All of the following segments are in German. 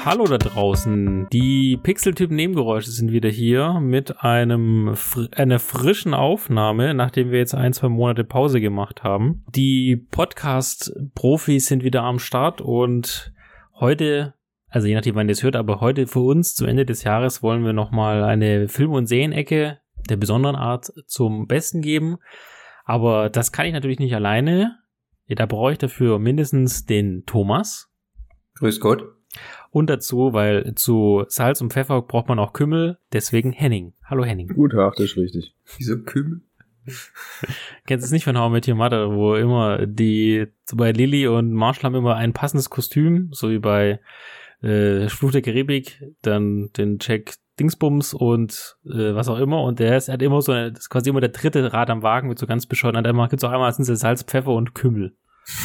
Hallo da draußen, die Pixeltyp-Nebengeräusche sind wieder hier mit einer frischen Aufnahme, nachdem wir jetzt 1-2 Monate Pause gemacht haben. Die Podcast-Profis sind wieder am Start und heute, also je nachdem wann ihr es hört, aber heute für uns zum Ende des Jahres wollen wir nochmal eine Film- und Serienecke der besonderen Art zum Besten geben. Aber das kann ich natürlich nicht alleine. Da brauche ich dafür mindestens den Thomas. Grüß Gott. Und dazu, weil zu Salz und Pfeffer braucht man auch Kümmel, deswegen Henning. Hallo Henning. Guten Tag, das ist richtig. Wieso Kümmel? Kennst du es nicht von How I Met Your Mother, wo immer bei Lily und Marshall haben immer ein passendes Kostüm, so wie bei Fluch der Karibik, dann den Jack Dingsbums und was auch immer, und er hat immer das ist quasi immer der dritte Rad am Wagen mit so ganz bescheuert, und gibt's auch einmal sind es Salz, Pfeffer und Kümmel.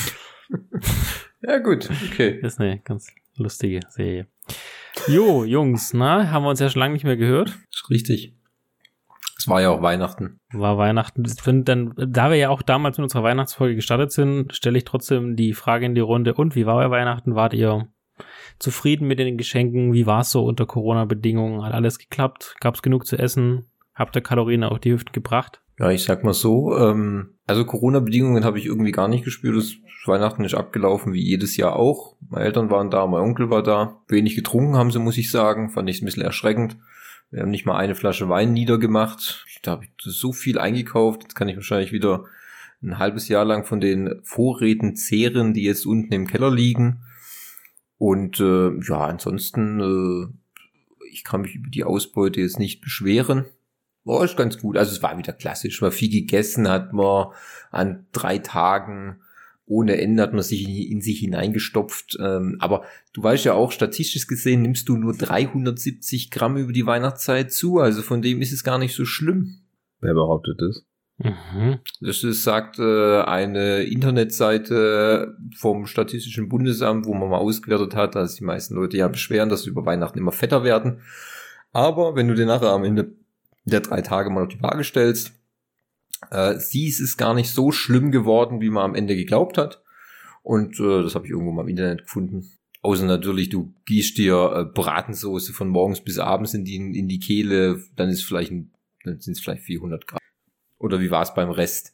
Ja gut, okay. Das ist eine ganz lustige Serie. Jo, Jungs, haben wir uns ja schon lange nicht mehr gehört. Das ist richtig. Es war ja auch Weihnachten. War Weihnachten. Da wir ja auch damals in unserer Weihnachtsfolge gestartet sind, stelle ich trotzdem die Frage in die Runde. Und wie war euer Weihnachten? Wart ihr zufrieden mit den Geschenken? Wie war es so unter Corona-Bedingungen? Hat alles geklappt? Gab es genug zu essen? Habt ihr Kalorien auf die Hüften gebracht? Ja, ich sag mal so, also Corona-Bedingungen habe ich irgendwie gar nicht gespürt. Das Weihnachten ist abgelaufen, wie jedes Jahr auch. Meine Eltern waren da, mein Onkel war da. Wenig getrunken haben sie, muss ich sagen. Fand ich ein bisschen erschreckend. Wir haben nicht mal eine Flasche Wein niedergemacht. Da habe ich so viel eingekauft. Jetzt kann ich wahrscheinlich wieder ein halbes Jahr lang von den Vorräten zehren, die jetzt unten im Keller liegen. Und ansonsten, ich kann mich über die Ausbeute jetzt nicht beschweren. War ist ganz gut. Also es war wieder klassisch. War viel gegessen, hat man an 3 Tagen ohne Ende hat man sich in sich hineingestopft. Aber du weißt ja auch, statistisch gesehen nimmst du nur 370 Gramm über die Weihnachtszeit zu. Also von dem ist es gar nicht so schlimm. Wer behauptet das? Das sagt eine Internetseite vom Statistischen Bundesamt, wo man mal ausgewertet hat, dass die meisten Leute ja beschweren, dass sie über Weihnachten immer fetter werden. Aber wenn du dir nachher am Ende der 3 Tage mal auf die Waage stellst, siehst es gar nicht so schlimm geworden, wie man am Ende geglaubt hat. Und das habe ich irgendwo mal im Internet gefunden. Außer natürlich, du gießt dir Bratensoße von morgens bis abends in die Kehle, dann sind es vielleicht 400 Gramm. Oder wie war es beim Rest?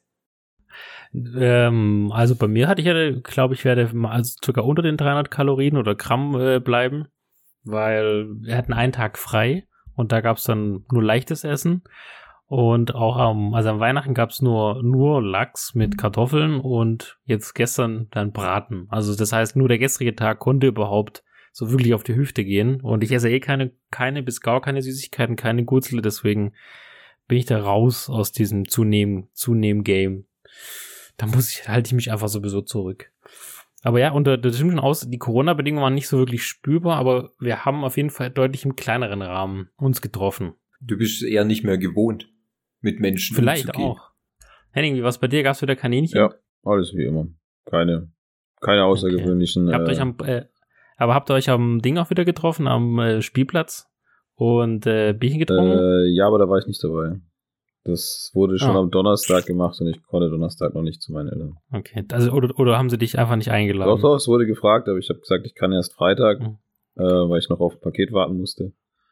Also bei mir glaube ich, werde sogar unter den 300 Kalorien oder Gramm bleiben, weil wir hatten einen Tag frei und da gab es dann nur leichtes Essen. Und auch am Weihnachten gab es nur Lachs mit Kartoffeln und jetzt gestern dann Braten. Also das heißt, nur der gestrige Tag konnte überhaupt so wirklich auf die Hüfte gehen. Und ich esse keine bis gar keine Süßigkeiten, keine Gutzle, deswegen bin ich da raus aus diesem Zunehmen-Game. Da halte ich mich einfach sowieso zurück. Aber ja, unter das stimmt schon die Corona-Bedingungen waren nicht so wirklich spürbar, aber wir haben auf jeden Fall deutlich im kleineren Rahmen uns getroffen. Du bist eher nicht mehr gewohnt, mit Menschen vielleicht umzugehen. Auch. Henning, wie war's bei dir? Gab's wieder Kaninchen? Ja, alles wie immer. Keine außergewöhnlichen. Okay. Habt ihr euch am Ding auch wieder getroffen, am Spielplatz und Bierchen getrunken? Ja, aber da war ich nicht dabei. Das wurde schon am Donnerstag gemacht und ich konnte Donnerstag noch nicht zu meinen Eltern. Okay, also oder haben sie dich einfach nicht eingeladen? Doch, es wurde gefragt, aber ich habe gesagt, ich kann erst Freitag, weil ich noch auf ein Paket warten musste.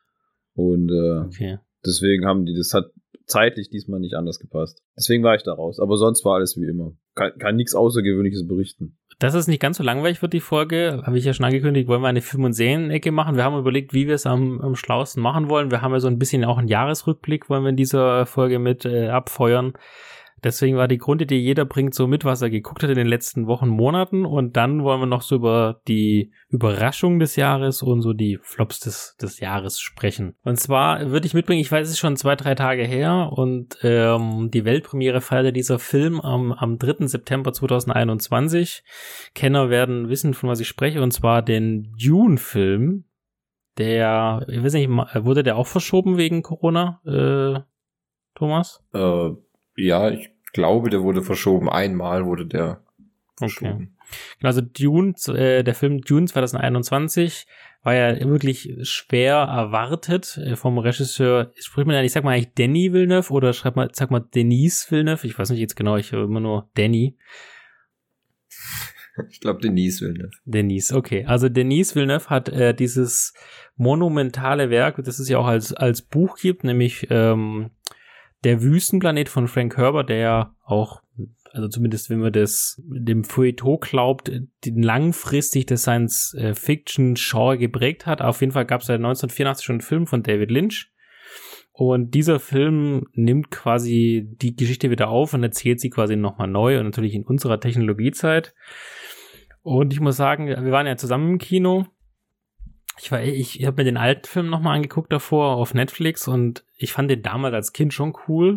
Und deswegen das hat zeitlich diesmal nicht anders gepasst. Deswegen war ich da raus. Aber sonst war alles wie immer. Kann nichts Außergewöhnliches berichten. Das ist nicht ganz so langweilig wird, die Folge. Habe ich ja schon angekündigt, wollen wir eine Film- und Serienecke machen. Wir haben überlegt, wie wir es am schlauesten machen wollen. Wir haben ja so ein bisschen auch einen Jahresrückblick, wollen wir in dieser Folge mit abfeuern. Deswegen war die Grundidee, jeder bringt so mit, was er geguckt hat in den letzten Wochen, Monaten, und dann wollen wir noch so über die Überraschung des Jahres und so die Flops des Jahres sprechen. Und zwar würde ich mitbringen, ich weiß, es ist schon 2-3 Tage her und die Weltpremiere feierte dieser Film am 3. September 2021. Kenner werden wissen, von was ich spreche, und zwar den Dune-Film, ich weiß nicht, wurde der auch verschoben wegen Corona, Thomas? Ja, ich glaube, der wurde verschoben. Einmal wurde der verschoben. Okay. Also Dune, der Film Dune 2021 war ja wirklich schwer erwartet vom Regisseur. Spricht man ja, ich sag mal eigentlich Denis Villeneuve oder sag mal Denis Villeneuve? Ich weiß nicht jetzt genau, ich höre immer nur Danny. Ich glaube, Denis Villeneuve. Denis, okay. Also Denis Villeneuve hat dieses monumentale Werk, das es ja auch als Buch gibt, nämlich Der Wüstenplanet von Frank Herbert, der ja auch, also zumindest wenn man dem Feuilleton glaubt, den langfristig das Science-Fiction-Genre geprägt hat. Auf jeden Fall gab es seit 1984 schon einen Film von David Lynch. Und dieser Film nimmt quasi die Geschichte wieder auf und erzählt sie quasi nochmal neu und natürlich in unserer Technologiezeit. Und ich muss sagen, wir waren ja zusammen im Kino. Ich habe mir den alten Film nochmal angeguckt davor auf Netflix und ich fand den damals als Kind schon cool.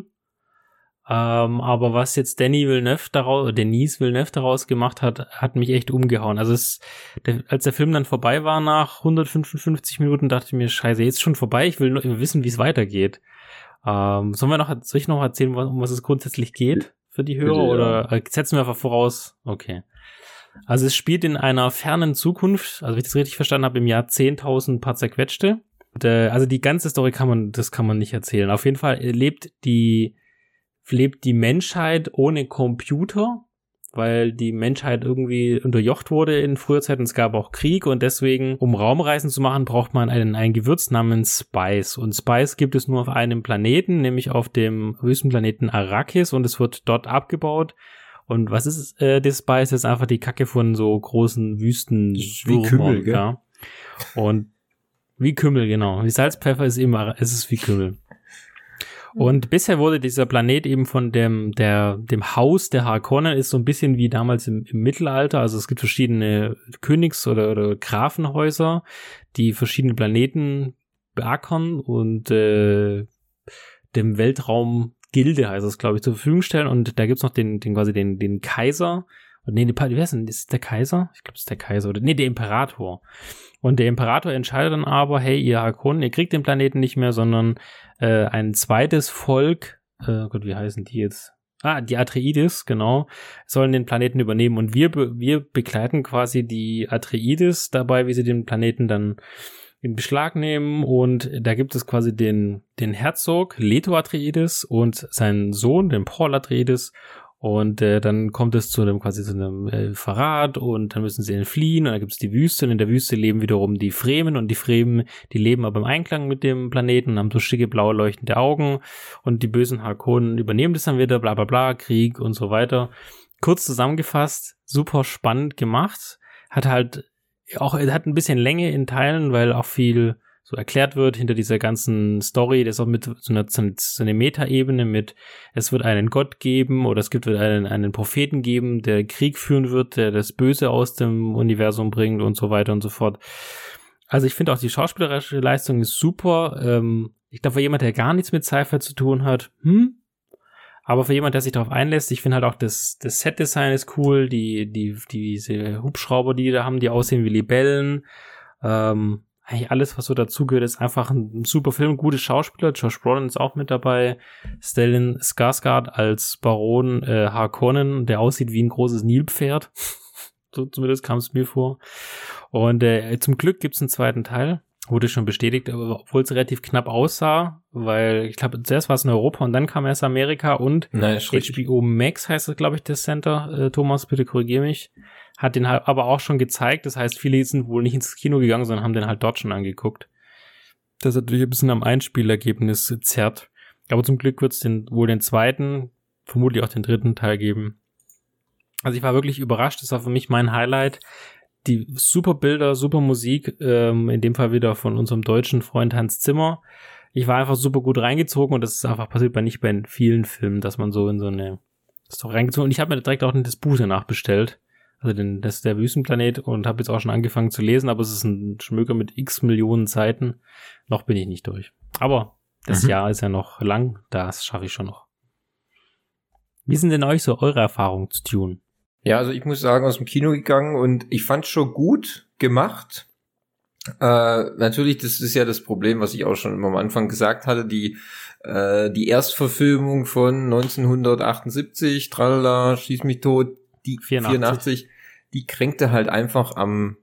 Aber was jetzt Denis Villeneuve daraus gemacht hat, hat mich echt umgehauen. Also als der Film dann vorbei war nach 155 Minuten, dachte ich mir, scheiße, jetzt schon vorbei, ich will nur wissen, wie es weitergeht. Soll ich noch erzählen, um was es grundsätzlich geht für die Hörer? Bitte, ja. Oder setzen wir einfach voraus? Okay. Also es spielt in einer fernen Zukunft, also wenn ich das richtig verstanden habe, im Jahr 10.000 paar zerquetschte. Also die ganze Story kann man nicht erzählen. Auf jeden Fall lebt die Menschheit ohne Computer, weil die Menschheit irgendwie unterjocht wurde in früher Zeit und es gab auch Krieg und deswegen, um Raumreisen zu machen, braucht man ein Gewürz namens Spice. Und Spice gibt es nur auf einem Planeten, nämlich auf dem Wüstenplaneten Arrakis und es wird dort abgebaut. Und was ist das Spice? Das ist einfach die Kacke von so großen Wüsten. Wie Kümmel, gell? Ja. Und wie Kümmel, genau. Wie Salzpfeffer ist es wie Kümmel. Und bisher wurde dieser Planet eben von dem Haus der Harkonnen, ist so ein bisschen wie damals im Mittelalter. Also es gibt verschiedene Königs- oder Grafenhäuser, die verschiedene Planeten beackern und dem Weltraum Gilde heißt es, glaube ich, zur Verfügung stellen. Und da gibt's noch den Kaiser. Wie heißt denn? Ist es der Kaiser? Ich glaube, es ist der Kaiser. Der Imperator. Und der Imperator entscheidet dann aber, hey, ihr Harkonnen, ihr kriegt den Planeten nicht mehr, sondern ein zweites Volk, Gott, wie heißen die jetzt? Die Atreides, genau, sollen den Planeten übernehmen. Und wir begleiten quasi die Atreides dabei, wie sie den Planeten dann in Beschlag nehmen. Und da gibt es quasi den Herzog Leto Atreides und seinen Sohn, den Paul Atreides. Und dann kommt es zu einem Verrat und dann müssen sie entfliehen und dann gibt es die Wüste und in der Wüste leben wiederum die Fremen und die Fremen, die leben aber im Einklang mit dem Planeten und haben so schicke blaue leuchtende Augen und die bösen Harkonnen übernehmen das dann wieder, bla bla bla, Krieg und so weiter. Kurz zusammengefasst, super spannend gemacht, hat ein bisschen Länge in Teilen, weil auch viel so erklärt wird hinter dieser ganzen Story, das ist auch mit so eine Meta-Ebene mit, es wird einen Gott geben oder es wird einen Propheten geben, der Krieg führen wird, der das Böse aus dem Universum bringt und so weiter und so fort. Also ich finde auch die schauspielerische Leistung ist super. Ich glaube, für jemand, der gar nichts mit Sci-Fi zu tun hat, aber für jemand, der sich darauf einlässt, ich finde halt auch das Set-Design ist cool, diese Hubschrauber, die da haben, die aussehen wie Libellen, eigentlich alles, was so dazugehört, ist einfach ein super Film, gute Schauspieler. Josh Brolin ist auch mit dabei. Stellan Skarsgård als Baron Harkonnen, der aussieht wie ein großes Nilpferd. So zumindest kam es mir vor. Und zum Glück gibt's einen zweiten Teil. Wurde schon bestätigt, obwohl es relativ knapp aussah, weil ich glaube, zuerst war es in Europa und dann kam erst Amerika und HBO Max heißt es, glaube ich, das Center. Thomas, bitte korrigier mich. Hat den halt aber auch schon gezeigt. Das heißt, viele sind wohl nicht ins Kino gegangen, sondern haben den halt dort schon angeguckt. Das hat natürlich ein bisschen am Einspielergebnis zerrt. Aber zum Glück wird es wohl den zweiten, vermutlich auch den dritten Teil geben. Also ich war wirklich überrascht. Das war für mich mein Highlight. Die super Bilder, super Musik. In dem Fall wieder von unserem deutschen Freund Hans Zimmer. Ich war einfach super gut reingezogen und das ist einfach passiert nicht bei vielen Filmen, dass man so in so eine Story reingezogen. Und ich habe mir direkt auch das Buch danach bestellt. Also das ist der Wüstenplanet und habe jetzt auch schon angefangen zu lesen, aber es ist ein Schmöker mit x Millionen Seiten. Noch bin ich nicht durch. Aber das Jahr ist ja noch lang, das schaffe ich schon noch. Wie sind denn euch so eure Erfahrungen zu Dune? Ja, also ich muss sagen, aus dem Kino gegangen und ich fand es schon gut gemacht. Natürlich, das ist ja das Problem, was ich auch schon am Anfang gesagt hatte, die Erstverfilmung von 1978, tralala, schieß mich tot, die 84, die kränkte halt einfach am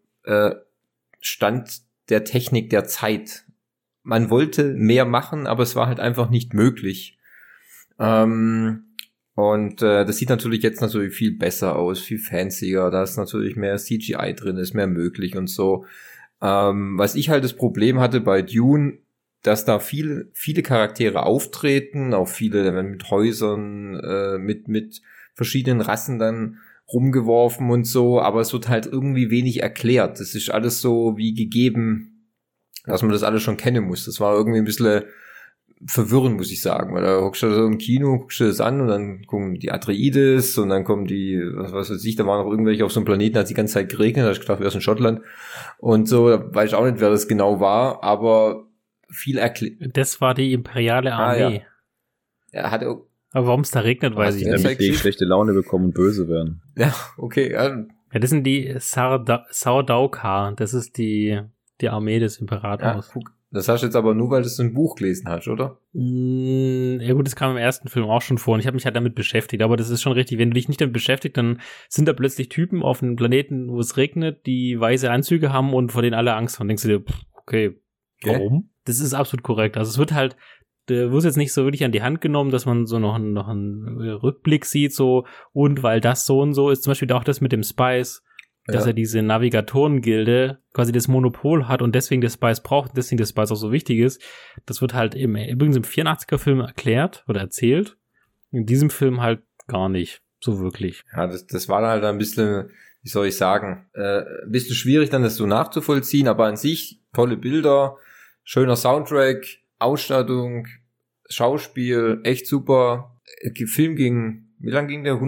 Stand der Technik der Zeit. Man wollte mehr machen, aber es war halt einfach nicht möglich. Und das sieht natürlich jetzt viel besser aus, viel fancier. Da ist natürlich mehr CGI drin, ist mehr möglich und so. Was ich halt das Problem hatte bei Dune, dass da viele Charaktere auftreten, auch viele mit Häusern, mit verschiedenen Rassen dann rumgeworfen und so, aber es wird halt irgendwie wenig erklärt. Das ist alles so wie gegeben, dass man das alles schon kennen muss. Das war irgendwie ein bisschen verwirrend, muss ich sagen, weil da hockst du so im Kino, guckst du das an und dann kommen die Atreides und dann kommen die, was weiß ich, da waren noch irgendwelche auf so einem Planeten, hat die ganze Zeit geregnet, da hab ich gedacht, wir sind in Schottland und so, da weiß ich auch nicht, wer das genau war, aber viel erklärt. Das war die imperiale Armee. Ja. Er hat auch. Aber warum es da regnet, weiß ich nicht. Damit die schlechte Laune bekommen und böse werden. Ja, okay. Ja, das sind die Sardaukar. Das ist die Armee des Imperators. Ja, das hast du jetzt aber nur, weil du es im Buch gelesen hast, oder? Ja gut, das kam im ersten Film auch schon vor und ich habe mich halt damit beschäftigt, aber das ist schon richtig, wenn du dich nicht damit beschäftigst, dann sind da plötzlich Typen auf einem Planeten, wo es regnet, die weiße Anzüge haben und vor denen alle Angst haben. Denkst du dir, okay, warum? Das ist absolut korrekt. Also es wird halt, der wird jetzt nicht so wirklich an die Hand genommen, dass man so noch einen Rückblick sieht, so, und weil das so und so ist, zum Beispiel auch das mit dem Spice, dass er diese Navigatorengilde quasi das Monopol hat und deswegen der Spice braucht und deswegen der Spice auch so wichtig ist. Das wird halt übrigens im 84er-Film erklärt oder erzählt. In diesem Film halt gar nicht so wirklich. Ja, das war halt ein bisschen, wie soll ich sagen, ein bisschen schwierig dann das so nachzuvollziehen, aber an sich tolle Bilder, schöner Soundtrack, Ausstattung, Schauspiel, echt super. Film wie lang ging der?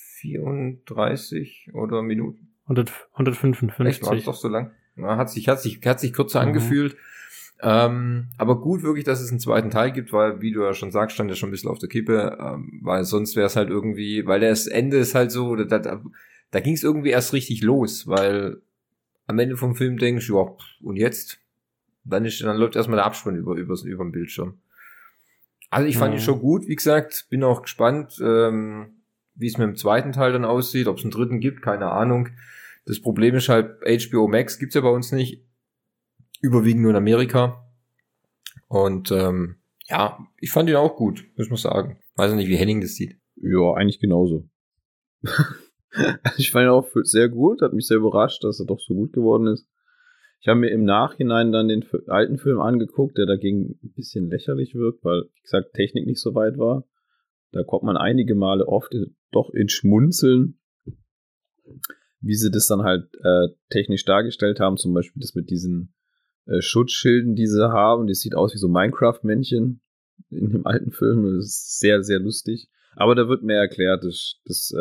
134 oder Minuten? 155. Echt, war das doch so lang? Ja, hat sich kürzer angefühlt. Aber gut wirklich, dass es einen zweiten Teil gibt, weil, wie du ja schon sagst, stand ja schon ein bisschen auf der Kippe, weil sonst wäre es halt irgendwie, weil das Ende ist halt so, da ging es irgendwie erst richtig los, weil am Ende vom Film denkst du, ja, und jetzt? Dann läuft erstmal der Abspann über den Bildschirm. Also ich fand ihn schon gut, wie gesagt, bin auch gespannt, wie es mit dem zweiten Teil dann aussieht, ob es einen dritten gibt, keine Ahnung. Das Problem ist halt, HBO Max gibt's ja bei uns nicht, überwiegend nur in Amerika. Und ja, ich fand ihn auch gut, muss man sagen. Weiß nicht, wie Henning das sieht. Ja, eigentlich genauso. Ich fand ihn auch sehr gut, hat mich sehr überrascht, dass er doch so gut geworden ist. Ich habe mir im Nachhinein dann den alten Film angeguckt, der dagegen ein bisschen lächerlich wirkt, weil, wie gesagt, Technik nicht so weit war. Da kommt man einige Male oft doch ins Schmunzeln, wie sie das dann halt technisch dargestellt haben. Zum Beispiel das mit diesen Schutzschilden, die sie haben. Das sieht aus wie so Minecraft-Männchen in dem alten Film. Das ist sehr, sehr lustig. Aber da wird mehr erklärt. Das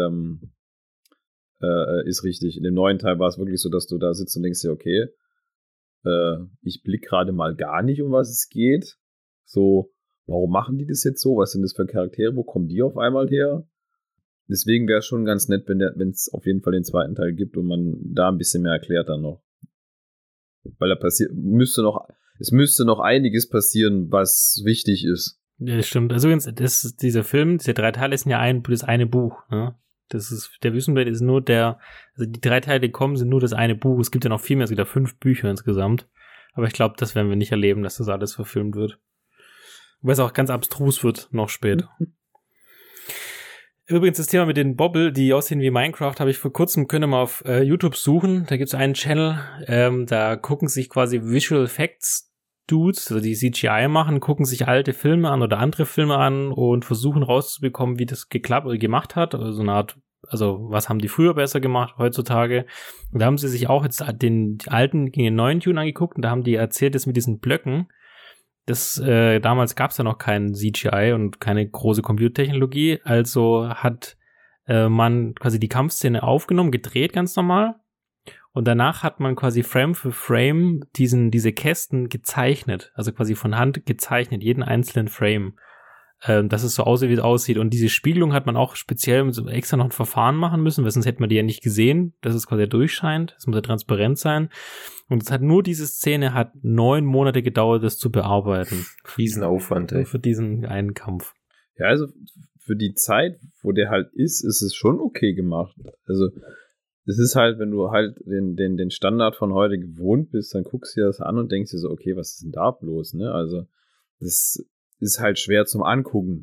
ist richtig. In dem neuen Teil war es wirklich so, dass du da sitzt und denkst dir, okay, ich blick gerade mal gar nicht, um was es geht. So, warum machen die das jetzt so? Was sind das für Charaktere? Wo kommen die auf einmal her? Deswegen wäre es schon ganz nett, wenn es auf jeden Fall den zweiten Teil gibt und man da ein bisschen mehr erklärt dann noch. Weil es müsste noch einiges passieren, was wichtig ist. Ja, stimmt. Also dieser Film, diese 3 Teile sind ja das eine Buch, ne? Der Wüstenplanet ist nur also die 3 Teile, die kommen, sind nur das eine Buch. Es gibt ja noch viel mehr, es gibt ja 5 Bücher insgesamt. Aber ich glaube, das werden wir nicht erleben, dass das alles verfilmt wird. Wobei es auch ganz abstrus wird, noch später. Übrigens, das Thema mit den Bobble, die aussehen wie Minecraft, habe ich vor kurzem, könnt ihr mal auf YouTube suchen. Da gibt es einen Channel, da gucken sich quasi Visual Effects Dudes, also die CGI machen, gucken sich alte Filme an oder andere Filme an und versuchen rauszubekommen, wie das gemacht hat. Also so eine Art, also was haben die früher besser gemacht, heutzutage. Und da haben sie sich auch jetzt den alten gegen den neuen Dune angeguckt und da haben die erzählt, das mit diesen Blöcken, damals gab es ja noch kein CGI und keine große Computertechnologie, also hat man quasi die Kampfszene aufgenommen, gedreht ganz normal. Und danach hat man quasi Frame für Frame diese Kästen gezeichnet, also quasi von Hand gezeichnet, jeden einzelnen Frame, dass es so aussieht, wie es aussieht. Und diese Spiegelung hat man auch speziell so extra noch ein Verfahren machen müssen, weil sonst hätte man die ja nicht gesehen, dass es quasi durchscheint, es muss ja transparent sein. Und diese Szene hat 9 Monate gedauert, das zu bearbeiten. Riesenaufwand, ey. Für diesen einen Kampf. Ja, also für die Zeit, wo der halt ist es schon okay gemacht. Also es ist halt, wenn du halt den Standard von heute gewohnt bist, dann guckst du dir das an und denkst dir so, okay, was ist denn da bloß, ne? Also, das ist halt schwer zum Angucken.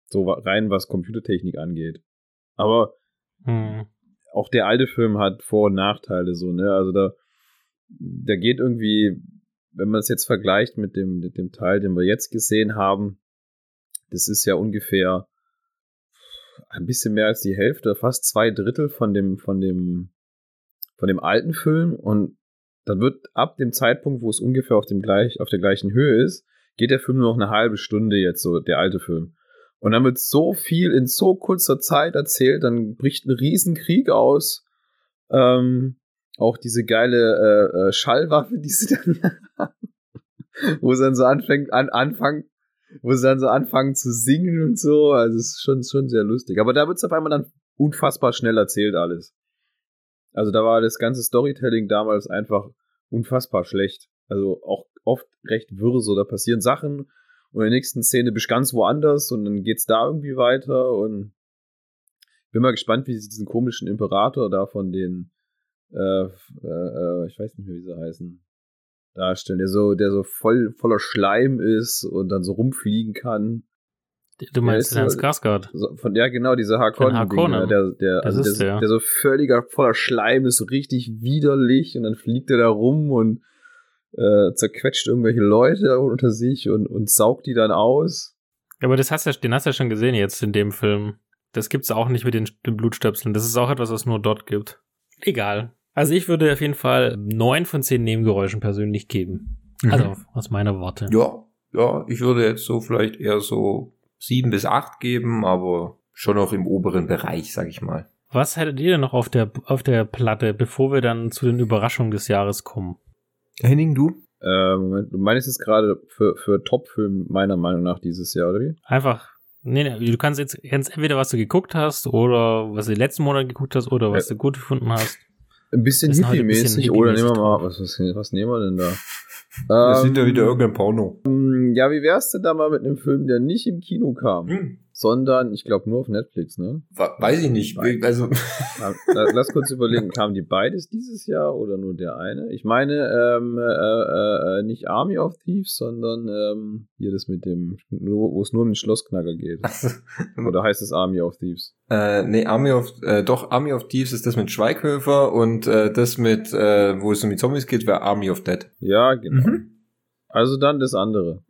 So rein, was Computertechnik angeht. Aber auch der alte Film hat Vor- und Nachteile, so, ne? Also da geht irgendwie, wenn man es jetzt vergleicht mit dem Teil, den wir jetzt gesehen haben, das ist ja ungefähr ein bisschen mehr als die Hälfte, fast 2/3 von dem alten Film, und dann wird ab dem Zeitpunkt, wo es ungefähr auf der gleichen Höhe ist, geht der Film nur noch eine halbe Stunde jetzt, so der alte Film. Und dann wird so viel in so kurzer Zeit erzählt, dann bricht ein Riesenkrieg aus. Auch diese geile Schallwaffe, die sie dann haben, wo sie dann so anfangen zu singen und so. Also es ist schon sehr lustig. Aber da wird es auf einmal dann unfassbar schnell erzählt alles. Also da war das ganze Storytelling damals einfach unfassbar schlecht. Also auch oft recht wirr, so da passieren Sachen und in der nächsten Szene bist du ganz woanders und dann geht's da irgendwie weiter, und bin mal gespannt, wie sie diesen komischen Imperator da von den ich weiß nicht mehr, wie sie heißen, darstellen, der so voller Schleim ist und dann so rumfliegen kann. Du meinst den Skarsgård? Genau, dieser Harkonnen, der so voller Schleim ist, so richtig widerlich, und dann fliegt er da rum und zerquetscht irgendwelche Leute unter sich und saugt die dann aus. Ja, aber den hast du ja schon gesehen jetzt in dem Film. Das gibt's auch nicht mit den Blutstöpseln. Das ist auch etwas, was es nur dort gibt. Egal. Also ich würde auf jeden Fall 9 von 10 Nebengeräuschen persönlich geben. Also aus meiner Warte. Ja, ich würde jetzt so vielleicht eher so 7 bis 8 geben, aber schon noch im oberen Bereich, sag ich mal. Was hättet ihr denn noch auf der Platte, bevor wir dann zu den Überraschungen des Jahres kommen? Henning, du? Moment, du meinst jetzt gerade für Top-Film meiner Meinung nach dieses Jahr, oder wie? Einfach, nee, du kannst jetzt entweder was du geguckt hast oder was du die letzten Monate geguckt hast oder was du gut gefunden hast. Ein bisschen hippie-mäßig, oder nehmen wir mal, was nehmen wir denn da? Das sind ja wieder irgendein Porno. Ja, wie wär's denn da mal mit einem Film, der nicht im Kino kam, sondern, ich glaube, nur auf Netflix, ne? Weiß ich nicht. Also Lass kurz überlegen, kamen die beides dieses Jahr oder nur der eine? Ich meine, nicht Army of Thieves, sondern hier das mit dem, wo es nur um den Schlossknacker geht. Oder heißt es Army of Thieves? Nee, Army of Thieves ist das mit Schweighöfer, und das mit, wo es um die Zombies geht, wäre Army of Dead. Ja, genau. Also dann das andere.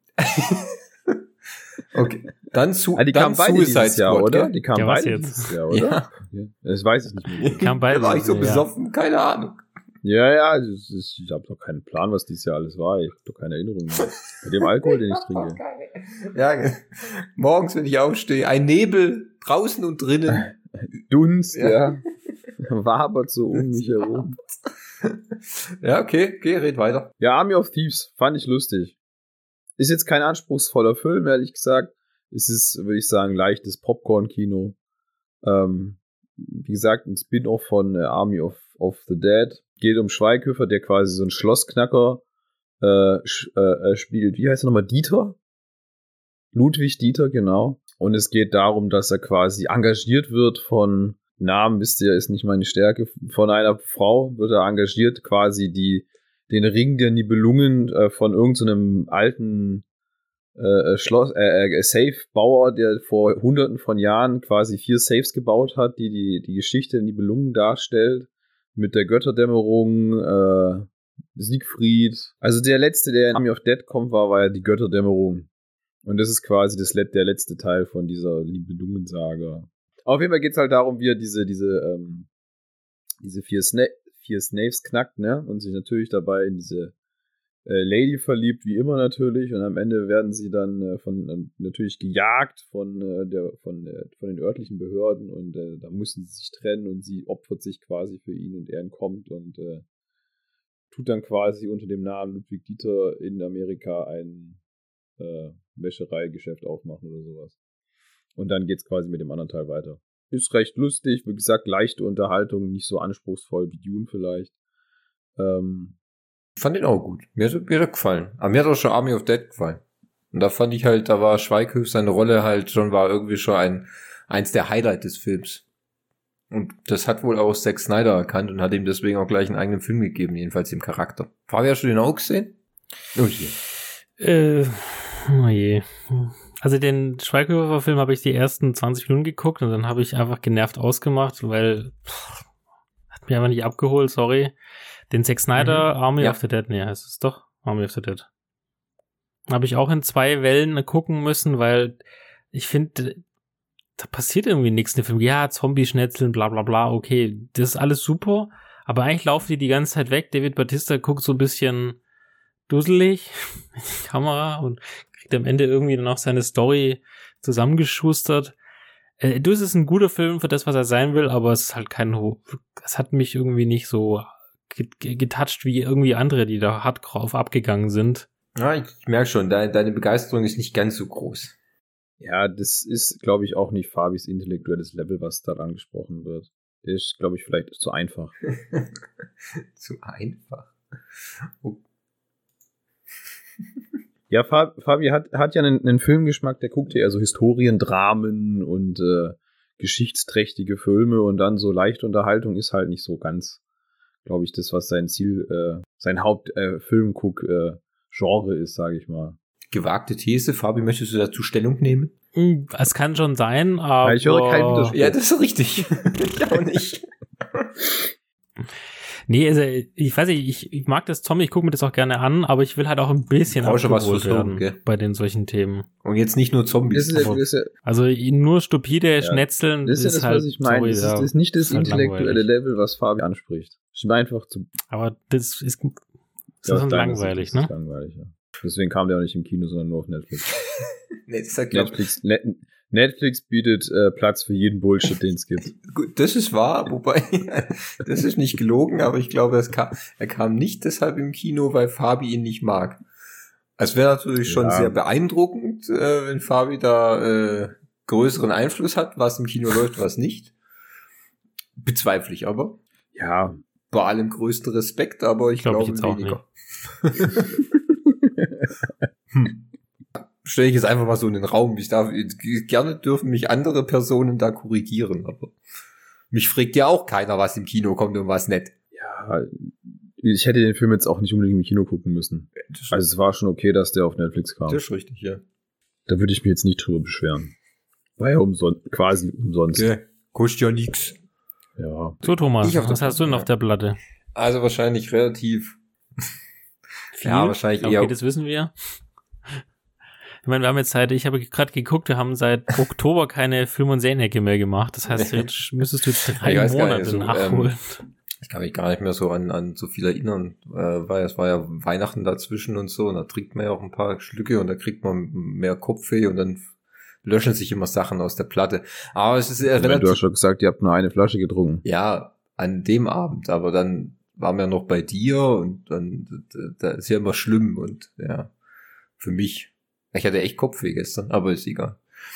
Okay. Dann die kamen beide dieses Jahr, oder? Die kamen beide dieses Jahr, oder? Ja. Das weiß ich nicht mehr. Die kamen beide. Da war ich so besoffen, keine Ahnung. Ja, ich habe doch keinen Plan, was dieses Jahr alles war. Ich habe doch keine Erinnerung mehr. Bei dem Alkohol, den ich trinke. Ja, morgens, wenn ich aufstehe, ein Nebel draußen und drinnen. Dunst, ja. Wabert so um mich herum. Ja, okay, red weiter. Ja, Army of Thieves fand ich lustig. Ist jetzt kein anspruchsvoller Film, ehrlich gesagt. Es ist, würde ich sagen, leichtes Popcorn-Kino. Wie gesagt, ein Spin-off von Army of the Dead. Geht um Schweighöfer, der quasi so einen Schlossknacker spielt. Wie heißt er nochmal? Dieter? Ludwig Dieter, genau. Und es geht darum, dass er quasi engagiert wird von, Namen, wisst ihr, ist nicht meine Stärke, von einer Frau wird er engagiert, quasi den Ring der Nibelungen von irgendeinem alten Safe-Bauer, der vor hunderten von Jahren quasi 4 Safes gebaut hat, die Geschichte der Nibelungen darstellt, mit der Götterdämmerung, Siegfried. Also der letzte, der in Army of Dead kommt, war ja die Götterdämmerung. Und das ist quasi der letzte Teil von dieser Nibelungen-Saga. Auf jeden Fall geht es halt darum, wie er diese 4 Snaves knackt, ne? Und sich natürlich dabei in diese Lady verliebt, wie immer natürlich. Und am Ende werden sie dann natürlich gejagt von den örtlichen Behörden. Und da müssen sie sich trennen, und sie opfert sich quasi für ihn, und er entkommt und tut dann quasi unter dem Namen Ludwig Dieter in Amerika ein Wäschereigeschäft aufmachen oder sowas. Und dann geht's quasi mit dem anderen Teil weiter. Ist recht lustig, wie gesagt, leichte Unterhaltung, nicht so anspruchsvoll wie Dune vielleicht. Ich fand den auch gut. Mir hat gefallen. Aber mir hat auch schon Army of Dead gefallen. Und da fand ich halt, da war Schweighöfer seine Rolle halt schon, war irgendwie schon eins der Highlights des Films. Und das hat wohl auch Zack Snyder erkannt und hat ihm deswegen auch gleich einen eigenen Film gegeben, jedenfalls im Charakter. Fabian, hast du den auch gesehen? Oh je. Also den Schweighöfer-Film habe ich die ersten 20 Minuten geguckt und dann habe ich einfach genervt ausgemacht, weil hat mich einfach nicht abgeholt, sorry. Den Zack Snyder, Army of the Dead, nee, heißt es doch, Army of the Dead. Habe ich auch in 2 Wellen gucken müssen, weil ich finde, da passiert irgendwie nichts in dem Film. Ja, Zombie-Schnetzeln, bla bla bla, okay, das ist alles super, aber eigentlich laufen die ganze Zeit weg. David Bautista guckt so ein bisschen dusselig in die Kamera und kriegt am Ende irgendwie dann auch seine Story zusammengeschustert. Das ist ein guter Film für das, was er sein will, aber es ist halt es hat mich irgendwie nicht so getoucht wie irgendwie andere, die da hart drauf abgegangen sind. Ja, ich merke schon, deine Begeisterung ist nicht ganz so groß. Ja, das ist, glaube ich, auch nicht Fabis intellektuelles Level, was da angesprochen wird. Der ist, glaube ich, vielleicht zu einfach. Zu einfach? Oh. Ja, Fabi hat ja einen Filmgeschmack, der guckt ja eher so Historiendramen und geschichtsträchtige Filme und dann so leichte Unterhaltung ist halt nicht so ganz, glaube ich, das, was sein Ziel, sein Hauptfilmguck-Genre ist, sage ich mal. Gewagte These. Fabi, möchtest du dazu Stellung nehmen? Es kann schon sein, aber... Ich höre keinen Widerspruch. Ja, das ist richtig. Ich auch nicht. Nee, also ich weiß nicht, ich mag das Zombie, ich gucke mir das auch gerne an, aber ich will halt auch ein bisschen abgeholt werden bei den solchen Themen. Und jetzt nicht nur Zombies. Also nur stupide Schnetzeln das ist halt, was ich meine. Sorry, das ist nicht das intellektuelle Level, was Fabi anspricht. Das ist einfach zu... Aber das ist langweilig, ne? Langweilig, ja. Deswegen kam der auch nicht im Kino, sondern nur auf Netflix. Nee, das ist ja Netflix bietet Platz für jeden Bullshit, den es gibt. Gut, das ist wahr, wobei, das ist nicht gelogen, aber ich glaube, er kam nicht deshalb im Kino, weil Fabi ihn nicht mag. Es wäre natürlich schon sehr beeindruckend, wenn Fabi da größeren Einfluss hat, was im Kino läuft, was nicht. Bezweifle ich aber. Ja. Bei allem größten Respekt, aber ich glaube weniger. Stelle ich jetzt einfach mal so in den Raum. Gerne dürfen mich andere Personen da korrigieren, aber mich fragt ja auch keiner, was im Kino kommt und was nicht. Ja, ich hätte den Film jetzt auch nicht unbedingt im Kino gucken müssen. Also es war schon okay, dass der auf Netflix kam. Das ist richtig, ja. Da würde ich mich jetzt nicht drüber beschweren. War ja quasi umsonst. Okay, kostet ja nix. Ja. So, Thomas, was hast du denn auf der Platte? Also wahrscheinlich relativ viel. Ja, wahrscheinlich eher. Okay, das wissen wir. Ich meine, ich habe gerade geguckt, wir haben seit Oktober keine Film- und Serienecke mehr gemacht. Das heißt, jetzt müsstest du 3 Monate nachholen. Ich kann mich gar nicht mehr so an so viel erinnern, weil es war ja Weihnachten dazwischen und so, und da trinkt man ja auch ein paar Schlücke und da kriegt man mehr Kopfweh und dann löschen sich immer Sachen aus der Platte. Aber es ist relativ... Du hast schon gesagt, ihr habt nur eine Flasche getrunken. Ja, an dem Abend, aber dann waren wir noch bei dir und dann, da ist ja immer schlimm und ja, für mich. Ich hatte echt Kopfweh gestern, aber ist egal.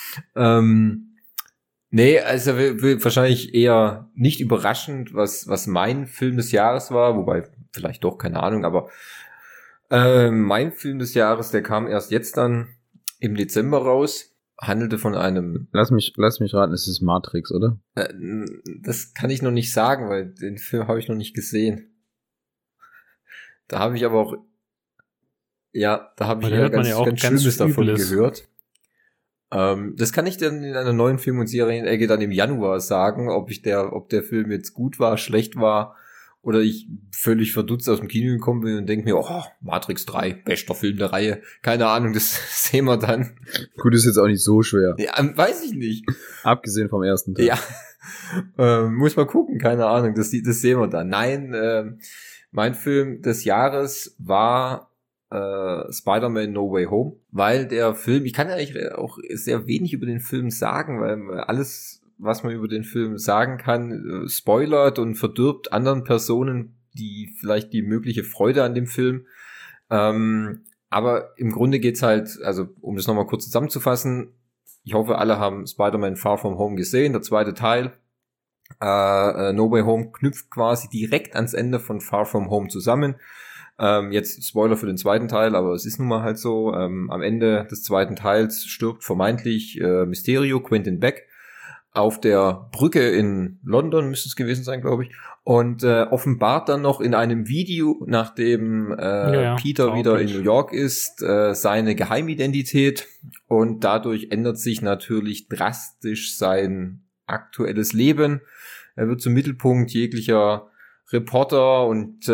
Nee, also wahrscheinlich eher nicht überraschend, was mein Film des Jahres war, wobei vielleicht doch, keine Ahnung, aber mein Film des Jahres, der kam erst jetzt dann im Dezember raus, handelte von einem... Lass mich raten, es ist Matrix, oder? Das kann ich noch nicht sagen, weil den Film habe ich noch nicht gesehen. Da habe ich aber auch... Ja, da habe ich ja ganz Schlimmes davon gehört. Das kann ich dann in einer neuen Film- und Serienecke dann im Januar sagen, ob der Film jetzt gut war, schlecht war, oder ich völlig verdutzt aus dem Kino gekommen bin und denke mir, oh, Matrix 3, bester Film der Reihe. Keine Ahnung, das sehen wir dann. Gut, ist jetzt auch nicht so schwer. Ja, weiß ich nicht. Abgesehen vom ersten Teil. Ja, muss mal gucken, keine Ahnung, das sehen wir dann. Nein, mein Film des Jahres war Spider-Man No Way Home, weil der Film, ich kann ja eigentlich auch sehr wenig über den Film sagen, weil alles, was man über den Film sagen kann, spoilert und verdirbt anderen Personen vielleicht die mögliche Freude an dem Film. Aber im Grunde geht's halt, also um das nochmal kurz zusammenzufassen, ich hoffe, alle haben Spider-Man Far From Home gesehen, der zweite Teil. No Way Home knüpft quasi direkt ans Ende von Far From Home zusammen. Jetzt Spoiler für den zweiten Teil, aber es ist nun mal halt so, am Ende des zweiten Teils stirbt vermeintlich Mysterio, Quentin Beck. auf der Brücke in London, müsste es gewesen sein, glaube ich, und offenbart dann noch in einem Video, nachdem Peter wieder in New York ist, seine Geheimidentität, und dadurch ändert sich natürlich drastisch sein aktuelles Leben. Er wird zum Mittelpunkt jeglicher Reporter und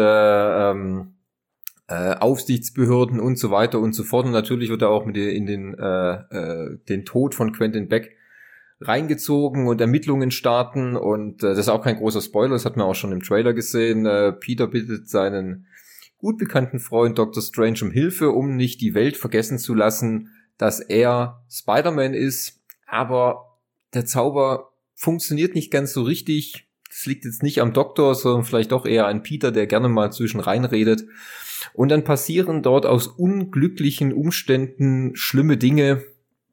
Aufsichtsbehörden und so weiter und so fort, und natürlich wird er auch mit in den Tod von Quentin Beck reingezogen und Ermittlungen starten, und das ist auch kein großer Spoiler, das hat man auch schon im Trailer gesehen. Peter bittet seinen gut bekannten Freund Dr. Strange um Hilfe, um nicht die Welt vergessen zu lassen, dass er Spider-Man ist, aber der Zauber funktioniert nicht ganz so richtig. Das liegt jetzt nicht am Doktor, sondern vielleicht doch eher an Peter, der gerne mal zwischen reinredet. Und dann passieren dort aus unglücklichen Umständen schlimme Dinge.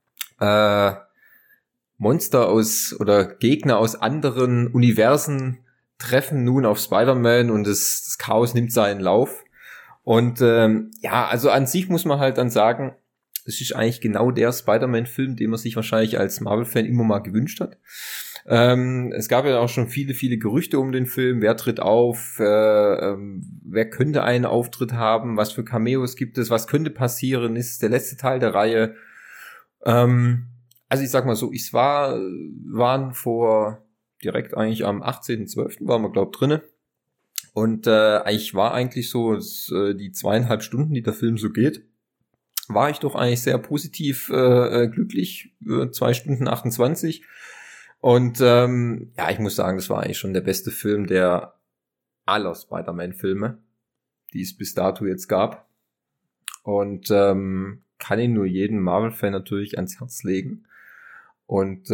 Monster oder Gegner aus anderen Universen treffen nun auf Spider-Man, und das Chaos nimmt seinen Lauf. Und also an sich muss man halt dann sagen, es ist eigentlich genau der Spider-Man-Film, den man sich wahrscheinlich als Marvel-Fan immer mal gewünscht hat. Es gab ja auch schon viele, viele Gerüchte um den Film. Wer tritt auf? Wer könnte einen Auftritt haben? Was für Cameos gibt es? Was könnte passieren? Ist es der letzte Teil der Reihe? Also ich sag mal so, waren vor direkt eigentlich am 18.12. waren wir, glaub, drinne. Und ich war eigentlich so, die 2,5 Stunden, die der Film so geht, war ich doch eigentlich sehr positiv glücklich. 2 Stunden 28. Und ich muss sagen, das war eigentlich schon der beste Film der aller Spider-Man-Filme, die es bis dato jetzt gab. Und kann ihn nur jedem Marvel-Fan natürlich ans Herz legen. Und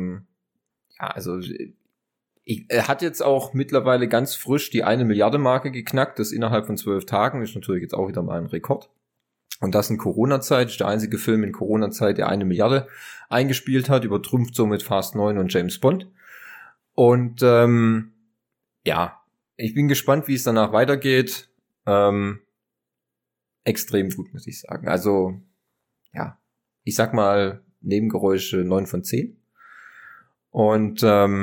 er hat jetzt auch mittlerweile ganz frisch die 1 Milliarde Marke geknackt. Das innerhalb von 12 Tagen ist natürlich jetzt auch wieder mal ein Rekord. Und das in Corona-Zeit, ist der einzige Film in Corona-Zeit, der 1 Milliarde eingespielt hat, übertrümpft somit Fast 9 und James Bond. Und ich bin gespannt, wie es danach weitergeht. Extrem gut, muss ich sagen. Also, ich sag mal, Nebengeräusche 9 von 10. Und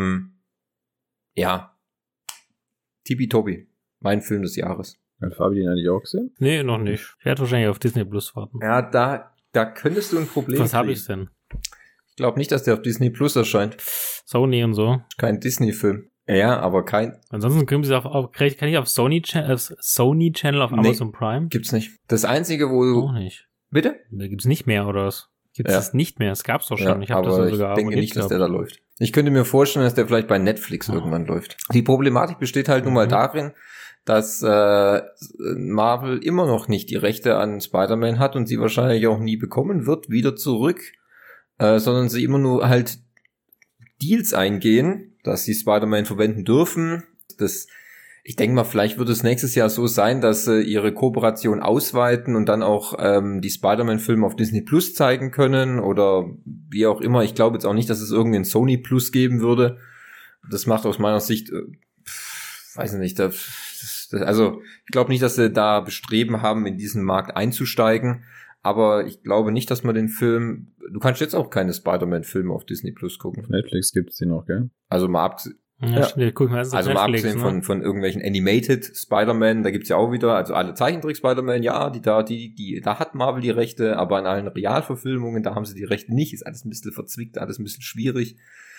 Tippitopi, mein Film des Jahres. Hat Fabi den eigentlich auch gesehen? Nee, noch nicht. Ich werde wahrscheinlich auf Disney Plus warten. Ja, da könntest du ein Problem Was habe ich denn? Ich glaube nicht, dass der auf Disney Plus erscheint. Sony und so. Kein Disney-Film. Ja, aber kein... Ansonsten können sie kann ich auf Sony Channel auf Amazon Prime? Gibt's nicht. Das Einzige, wo du... Auch nicht. Bitte? Da gibt's nicht mehr, oder was? Gibt's das nicht mehr? Es gab's doch schon. Ja, ich habe das ja sogar ich denke nicht, dass der da läuft. Ich könnte mir vorstellen, dass der vielleicht bei Netflix irgendwann läuft. Die Problematik besteht halt nun mal darin, dass Marvel immer noch nicht die Rechte an Spider-Man hat und sie wahrscheinlich auch nie bekommen wird, wieder zurück, sondern sie immer nur halt Deals eingehen, dass sie Spider-Man verwenden dürfen. Ich denke mal, vielleicht wird es nächstes Jahr so sein, dass sie ihre Kooperation ausweiten und dann auch die Spider-Man-Filme auf Disney Plus zeigen können oder wie auch immer. Ich glaube jetzt auch nicht, dass es irgendeinen Sony Plus geben würde. Das macht aus meiner Sicht, weiß ich nicht, also ich glaube nicht, dass sie da Bestreben haben, in diesen Markt einzusteigen. Aber ich glaube nicht, dass man den Film... Du kannst jetzt auch keine Spider-Man-Filme auf Disney Plus gucken. Auf Netflix gibt's die noch, gell? Also mal abgesehen... Gucken wir also mal abgesehen von irgendwelchen Animated Spider-Man, da gibt's ja auch wieder, also alle Zeichentrick-Spider-Man, da hat Marvel die Rechte, aber in allen Realverfilmungen, da haben sie die Rechte nicht, ist alles ein bisschen verzwickt, alles ein bisschen schwierig.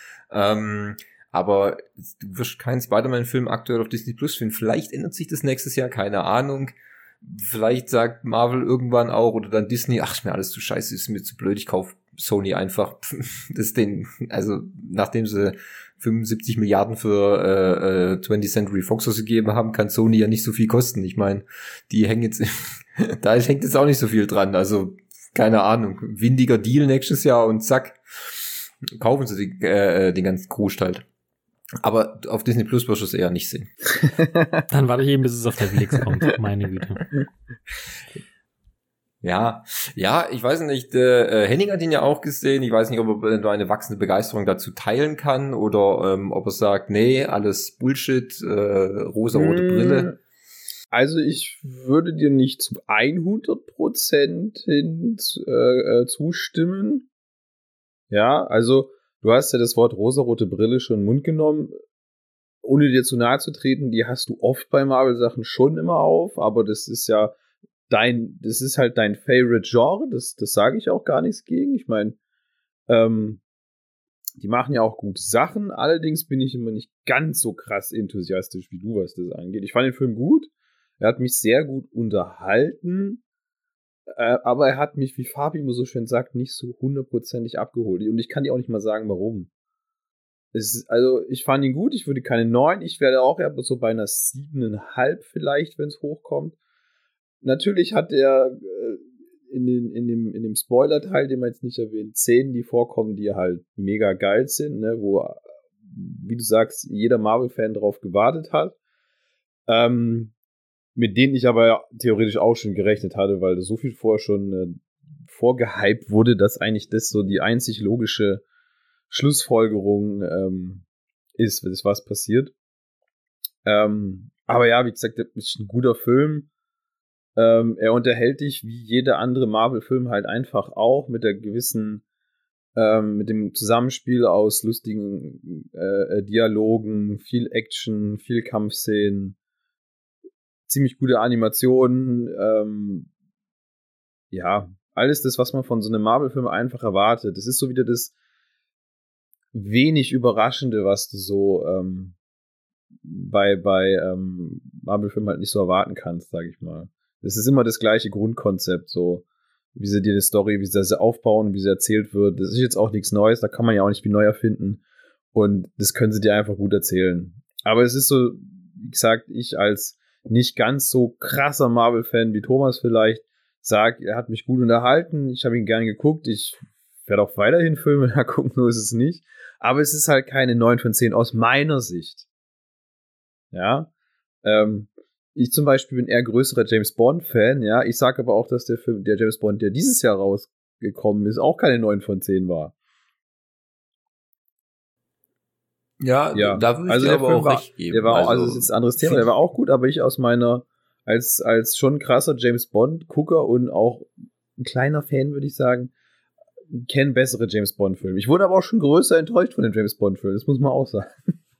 Aber du wirst keinen Spider-Man-Film aktuell auf Disney Plus finden. Vielleicht ändert sich das nächstes Jahr, keine Ahnung. Vielleicht sagt Marvel irgendwann auch oder dann Disney, ach, ist mir alles zu scheiße, ist mir zu blöd, ich kaufe Sony einfach. Nachdem sie 75 Milliarden für 20th Century Fox ausgegeben haben, kann Sony ja nicht so viel kosten. Ich meine, die hängen jetzt, da hängt jetzt auch nicht so viel dran. Also, keine Ahnung, windiger Deal nächstes Jahr und zack, kaufen sie den ganzen Kruscht halt. Aber auf Disney Plus wirst du es eher nicht sehen. Dann warte ich eben, bis es auf Netflix kommt. Meine Güte. Ja, ich weiß nicht, Henning hat ihn ja auch gesehen. Ich weiß nicht, ob er eine wachsende Begeisterung dazu teilen kann oder ob er sagt, nee, alles Bullshit, rosa-rote Brille. Also ich würde dir nicht zu 100% zustimmen. Ja, also du hast ja das Wort rosarote Brille schon in den Mund genommen. Ohne dir zu nahe zu treten, die hast du oft bei Marvel-Sachen schon immer auf, aber das ist ja das ist halt dein Favorite Genre, das sage ich auch gar nichts gegen. Ich meine, die machen ja auch gute Sachen, allerdings bin ich immer nicht ganz so krass enthusiastisch wie du, was das angeht. Ich fand den Film gut, er hat mich sehr gut unterhalten, aber er hat mich, wie Fabi immer so schön sagt, nicht so 100%ig abgeholt. Und ich kann dir auch nicht mal sagen, warum. Also, ich fand ihn gut, ich würde keine 9, ich werde auch eher so bei einer 7,5 vielleicht, wenn es hochkommt. Natürlich hat er in dem Spoiler-Teil, den wir jetzt nicht erwähnen, Szenen, die vorkommen, die halt mega geil sind, ne, wo, wie du sagst, jeder Marvel-Fan drauf gewartet hat. Mit denen ich aber theoretisch auch schon gerechnet hatte, weil so viel vorher schon vorgehypt wurde, dass eigentlich das so die einzig logische Schlussfolgerung ist was passiert. Aber ja, wie gesagt, das ist ein guter Film. Er unterhält dich wie jeder andere Marvel-Film halt einfach auch mit der gewissen, mit dem Zusammenspiel aus lustigen Dialogen, viel Action, viel Kampfszenen, ziemlich gute Animationen, ja, alles das, was man von so einem Marvel-Film einfach erwartet. Das ist so wieder das wenig Überraschende, was du so bei Marvel-Filmen halt nicht so erwarten kannst, sag ich mal. Das ist immer das gleiche Grundkonzept, so wie sie dir die Story, wie sie das aufbauen, wie sie erzählt wird. Das ist jetzt auch nichts Neues, da kann man ja auch nicht viel neu erfinden. Und das können sie dir einfach gut erzählen. Aber es ist so, wie gesagt, ich als nicht ganz so krasser Marvel-Fan wie Thomas vielleicht sage, er hat mich gut unterhalten, ich habe ihn gern geguckt, ich werde auch weiterhin Filme gucken, so ist es nicht. Aber es ist halt keine 9 von 10 aus meiner Sicht. Ja, ich zum Beispiel bin eher größerer James-Bond-Fan, ja. Ich sage aber auch, dass der Film, der James Bond, der dieses Jahr rausgekommen ist, auch keine 9 von 10 war. Ja, da würde ich also dir aber auch recht geben. Der war auch, also das ist ein anderes Thema, der war auch gut, aber ich aus meiner, als schon krasser James-Bond-Gucker und auch ein kleiner Fan, würde ich sagen, kenne bessere James-Bond-Filme. Ich wurde aber auch schon größer enttäuscht von den James-Bond-Filmen, das muss man auch sagen.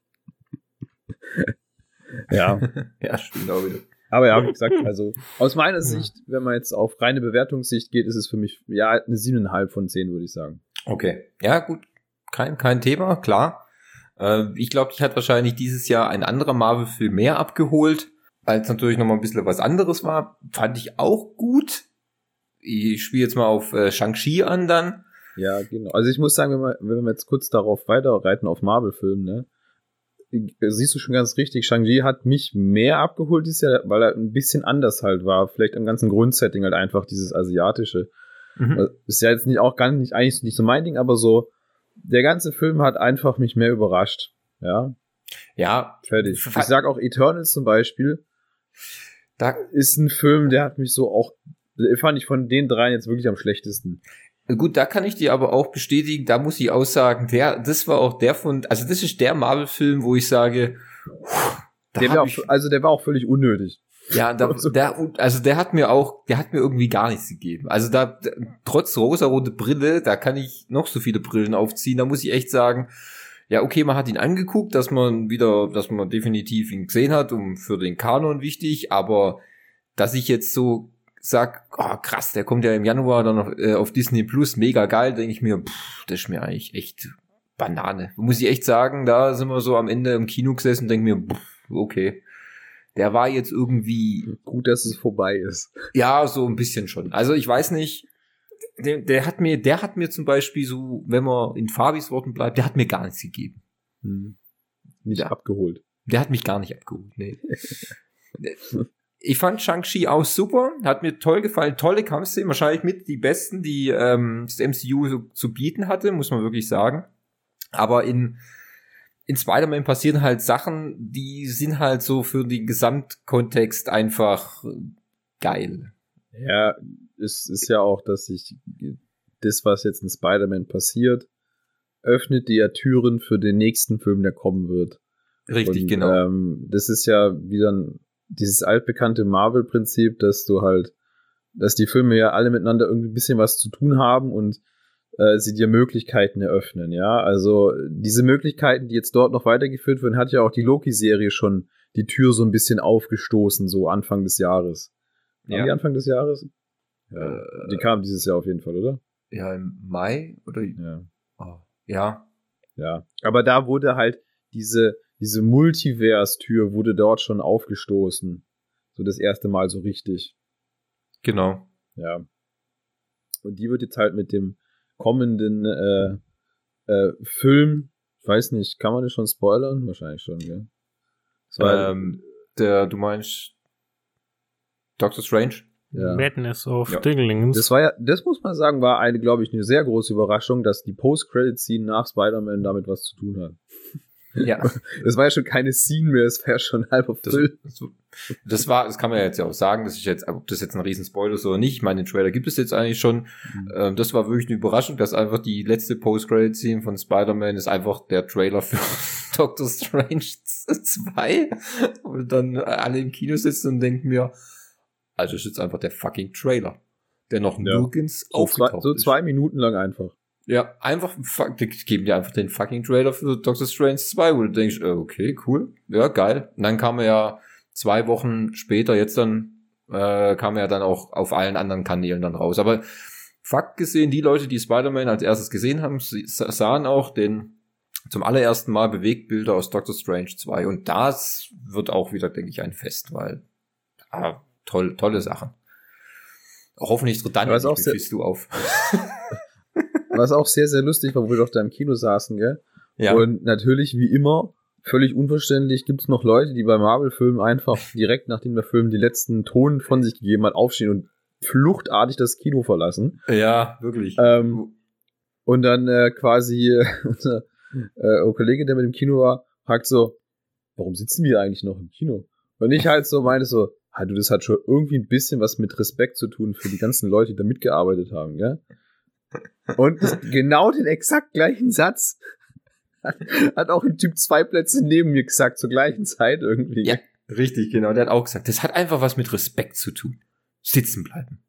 Ja. Ja, stimmt auch wieder. Aber ja, wie gesagt, also aus meiner Sicht, wenn man jetzt auf reine Bewertungssicht geht, ist es für mich ja eine 7,5 von 10, würde ich sagen. Okay, ja gut, kein Thema, klar. Ich glaube, dich hat wahrscheinlich dieses Jahr ein anderer Marvel-Film mehr abgeholt, weil es natürlich nochmal ein bisschen was anderes war. Fand ich auch gut. Ich spiele jetzt mal auf Shang-Chi an dann. Ja, genau. Also ich muss sagen, wenn wir jetzt kurz darauf weiterreiten auf Marvel-Filmen, ne, siehst du schon ganz richtig, Shang-Chi hat mich mehr abgeholt dieses Jahr, weil er ein bisschen anders halt war. Vielleicht im ganzen Grundsetting halt einfach dieses Asiatische. Ist ja jetzt eigentlich nicht so mein Ding, aber so, der ganze Film hat einfach mich mehr überrascht. Ja. Ja. Fertig. Ich sag auch Eternals zum Beispiel. Da ist ein Film, der hat mich so auch, fand ich von den dreien jetzt wirklich am schlechtesten. Gut, da kann ich dir aber auch bestätigen, da muss ich auch sagen, das war auch der das ist der Marvel-Film, wo ich sage, der war auch völlig unnötig. Ja, der hat mir irgendwie gar nichts gegeben. Also trotz rosarote Brille, da kann ich noch so viele Brillen aufziehen, da muss ich echt sagen, ja, okay, man hat ihn angeguckt, dass man definitiv ihn gesehen hat, für den Kanon wichtig, aber dass ich jetzt so sag, oh krass, der kommt ja im Januar dann noch auf Disney Plus, mega geil, denke ich mir, das ist mir eigentlich echt Banane. Muss ich echt sagen, da sind wir so am Ende im Kino gesessen und denken mir, okay, der war jetzt irgendwie... Gut, dass es vorbei ist. Ja, so ein bisschen schon. Also ich weiß nicht, der hat mir zum Beispiel so, wenn man in Fabis Worten bleibt, der hat mir gar nichts gegeben. Nicht abgeholt. Der hat mich gar nicht abgeholt, nee. Ich fand Shang-Chi auch super, hat mir toll gefallen, tolle Kampfszenen, wahrscheinlich mit die besten, die das MCU so zu bieten hatte, muss man wirklich sagen. Aber in Spider-Man passieren halt Sachen, die sind halt so für den Gesamtkontext einfach geil. Ja, es ist ja auch, dass das, was jetzt in Spider-Man passiert, öffnet dir ja Türen für den nächsten Film, der kommen wird. Richtig, und, genau. Das ist ja wieder dieses altbekannte Marvel-Prinzip, dass die Filme ja alle miteinander irgendwie ein bisschen was zu tun haben und sie dir Möglichkeiten eröffnen, ja. Also diese Möglichkeiten, die jetzt dort noch weitergeführt werden, hat ja auch die Loki-Serie schon die Tür so ein bisschen aufgestoßen, so Anfang des Jahres. Ja. Die Anfang des Jahres? Ja. Die kam dieses Jahr auf jeden Fall, oder? Ja, im Mai oder? Ja. Oh, ja. Ja. Aber da wurde halt diese Multiverse-Tür wurde dort schon aufgestoßen. So das erste Mal so richtig. Genau. Ja. Und die wird jetzt halt mit dem kommenden Film, ich weiß nicht, kann man das schon spoilern? Wahrscheinlich schon, gell? Du meinst Doctor Strange? Ja. Madness of Dinglings. Das muss man sagen, war glaube ich, eine sehr große Überraschung, dass die Post-Credit-Scene nach Spider-Man damit was zu tun hat. Ja. Das war ja schon keine Scene mehr, es war ja schon halber Film. Das kann man ja jetzt ja auch sagen, ob das jetzt ein Riesenspoiler ist oder nicht. Ich meine, den Trailer gibt es jetzt eigentlich schon. Das war wirklich eine Überraschung, dass einfach die letzte Post-Credit-Scene von Spider-Man ist einfach der Trailer für Doctor Strange 2. Und dann alle im Kino sitzen und denken mir, also ist jetzt einfach der fucking Trailer, der noch nirgends aufgetaucht ist. So 2 Minuten lang einfach. Ja, einfach, die geben dir einfach den fucking Trailer für Doctor Strange 2, wo du denkst, okay, cool, ja, geil. Und dann kam er ja 2 Wochen später, kam er dann auch auf allen anderen Kanälen dann raus. Aber Fakt gesehen, die Leute, die Spider-Man als erstes gesehen haben, sahen auch zum allerersten Mal Bewegtbilder aus Doctor Strange 2. Und das wird auch wieder, denke ich, ein Fest, weil tolle Sachen. Hoffentlich tritt dann nicht du auf. Was auch sehr, sehr lustig war, wo wir doch da im Kino saßen, gell? Ja. Und natürlich, wie immer, völlig unverständlich, gibt's noch Leute, die bei Marvel-Filmen einfach direkt, nachdem der Film die letzten Ton von sich gegeben hat, aufstehen und fluchtartig das Kino verlassen. Ja, wirklich. Und dann quasi unser Kollege, der mit dem Kino war, fragt so, warum sitzen wir eigentlich noch im Kino? Und ich halt so meinte so, das hat schon irgendwie ein bisschen was mit Respekt zu tun für die ganzen Leute, die da mitgearbeitet haben, gell? Und genau den exakt gleichen Satz hat auch ein Typ 2 Plätze neben mir gesagt, zur gleichen Zeit irgendwie. Ja, richtig, genau. Der hat auch gesagt, das hat einfach was mit Respekt zu tun. Sitzen bleiben.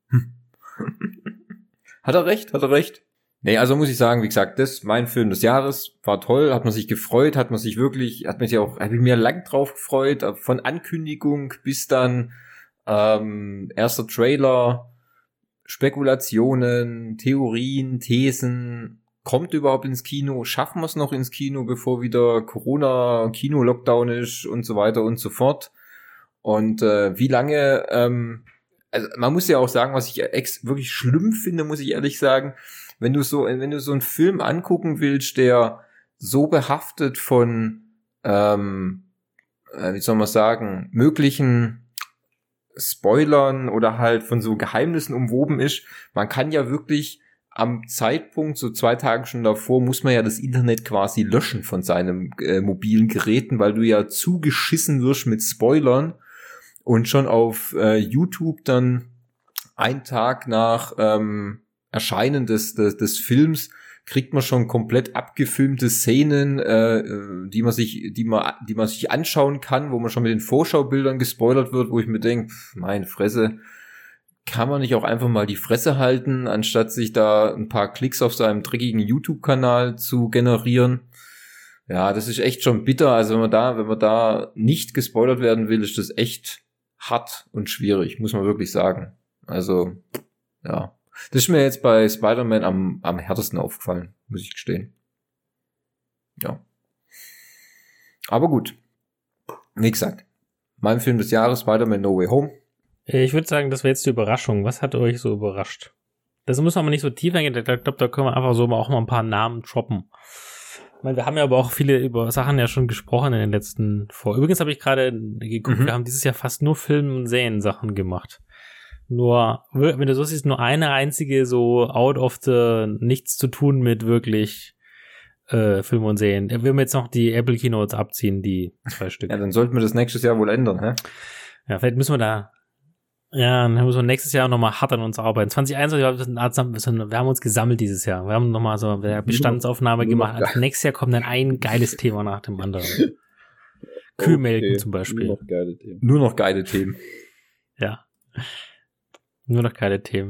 Hat er recht. Nee, also muss ich sagen, wie gesagt, das ist mein Film des Jahres, war toll, hat man sich gefreut, habe ich mir lang drauf gefreut, von Ankündigung bis dann erster Trailer, Spekulationen, Theorien, Thesen, kommt überhaupt ins Kino, schaffen wir es noch ins Kino, bevor wieder Corona, Kino-Lockdown ist und so weiter und so fort. Und wie lange, also man muss ja auch sagen, was ich wirklich schlimm finde, muss ich ehrlich sagen, wenn du so einen Film angucken willst, der so behaftet von, wie soll man sagen, möglichen Spoilern oder halt von so Geheimnissen umwoben ist, man kann ja wirklich am Zeitpunkt, so 2 Tage schon davor, muss man ja das Internet quasi löschen von seinem mobilen Geräten, weil du ja zugeschissen wirst mit Spoilern und schon auf YouTube dann einen Tag nach Erscheinen des Films kriegt man schon komplett abgefilmte Szenen, die man sich anschauen kann, wo man schon mit den Vorschaubildern gespoilert wird, wo ich mir denke, meine Fresse, kann man nicht auch einfach mal die Fresse halten, anstatt sich da ein paar Klicks auf seinem dreckigen YouTube-Kanal zu generieren? Ja, das ist echt schon bitter. Also wenn man da nicht gespoilert werden will, ist das echt hart und schwierig, muss man wirklich sagen. Also, ja. Das ist mir jetzt bei Spider-Man am härtesten aufgefallen, muss ich gestehen. Ja. Aber gut. Wie gesagt, mein Film des Jahres, Spider-Man No Way Home. Ich würde sagen, das wäre jetzt die Überraschung. Was hat euch so überrascht? Das muss man aber nicht so tief eingehen. Ich glaube, da können wir einfach so auch mal ein paar Namen droppen. Ich meine, wir haben ja aber auch viele über Sachen ja schon gesprochen in den letzten Folgen. Übrigens habe ich gerade geguckt, wir haben dieses Jahr fast nur Film- und Serien-Sachen gemacht. Nur, wenn du so siehst, nur eine einzige so out of the nichts zu tun mit wirklich Film und Serien. Wir werden jetzt noch die Apple Keynotes abziehen, die 2 Stück. Ja, dann sollten wir das nächstes Jahr wohl ändern, hä? Ja, vielleicht müssen wir dann müssen wir nächstes Jahr nochmal hart an uns arbeiten. 2021, wir haben uns gesammelt dieses Jahr. Wir haben nochmal so eine Bestandsaufnahme gemacht. Also nächstes Jahr kommt dann ein geiles Thema nach dem anderen. Kühlmelken zum Beispiel. Nur noch geile Themen. Ja. Nur noch geile Themen.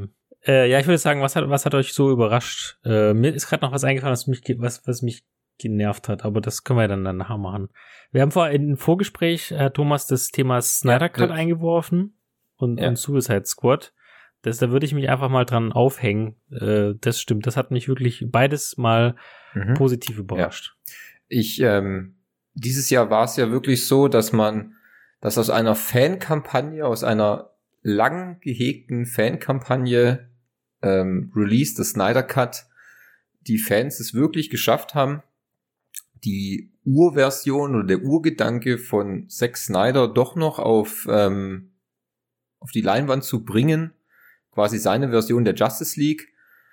Ja, ich würde sagen, was hat euch so überrascht? Mir ist gerade noch was eingefallen, was mich genervt hat, aber das können wir dann nachher machen. Wir haben im Vorgespräch, Thomas, das Thema Snyder Cut eingeworfen und Suicide Squad. Da würde ich mich einfach mal dran aufhängen. Das stimmt, das hat mich wirklich beides mal positiv überrascht. Dieses Jahr war es ja wirklich so, dass aus einer Fankampagne, aus einer lang gehegten Fankampagne Release des Snyder Cut, die Fans es wirklich geschafft haben, die Urversion oder der Urgedanke von Zack Snyder doch noch auf die Leinwand zu bringen, quasi seine Version der Justice League.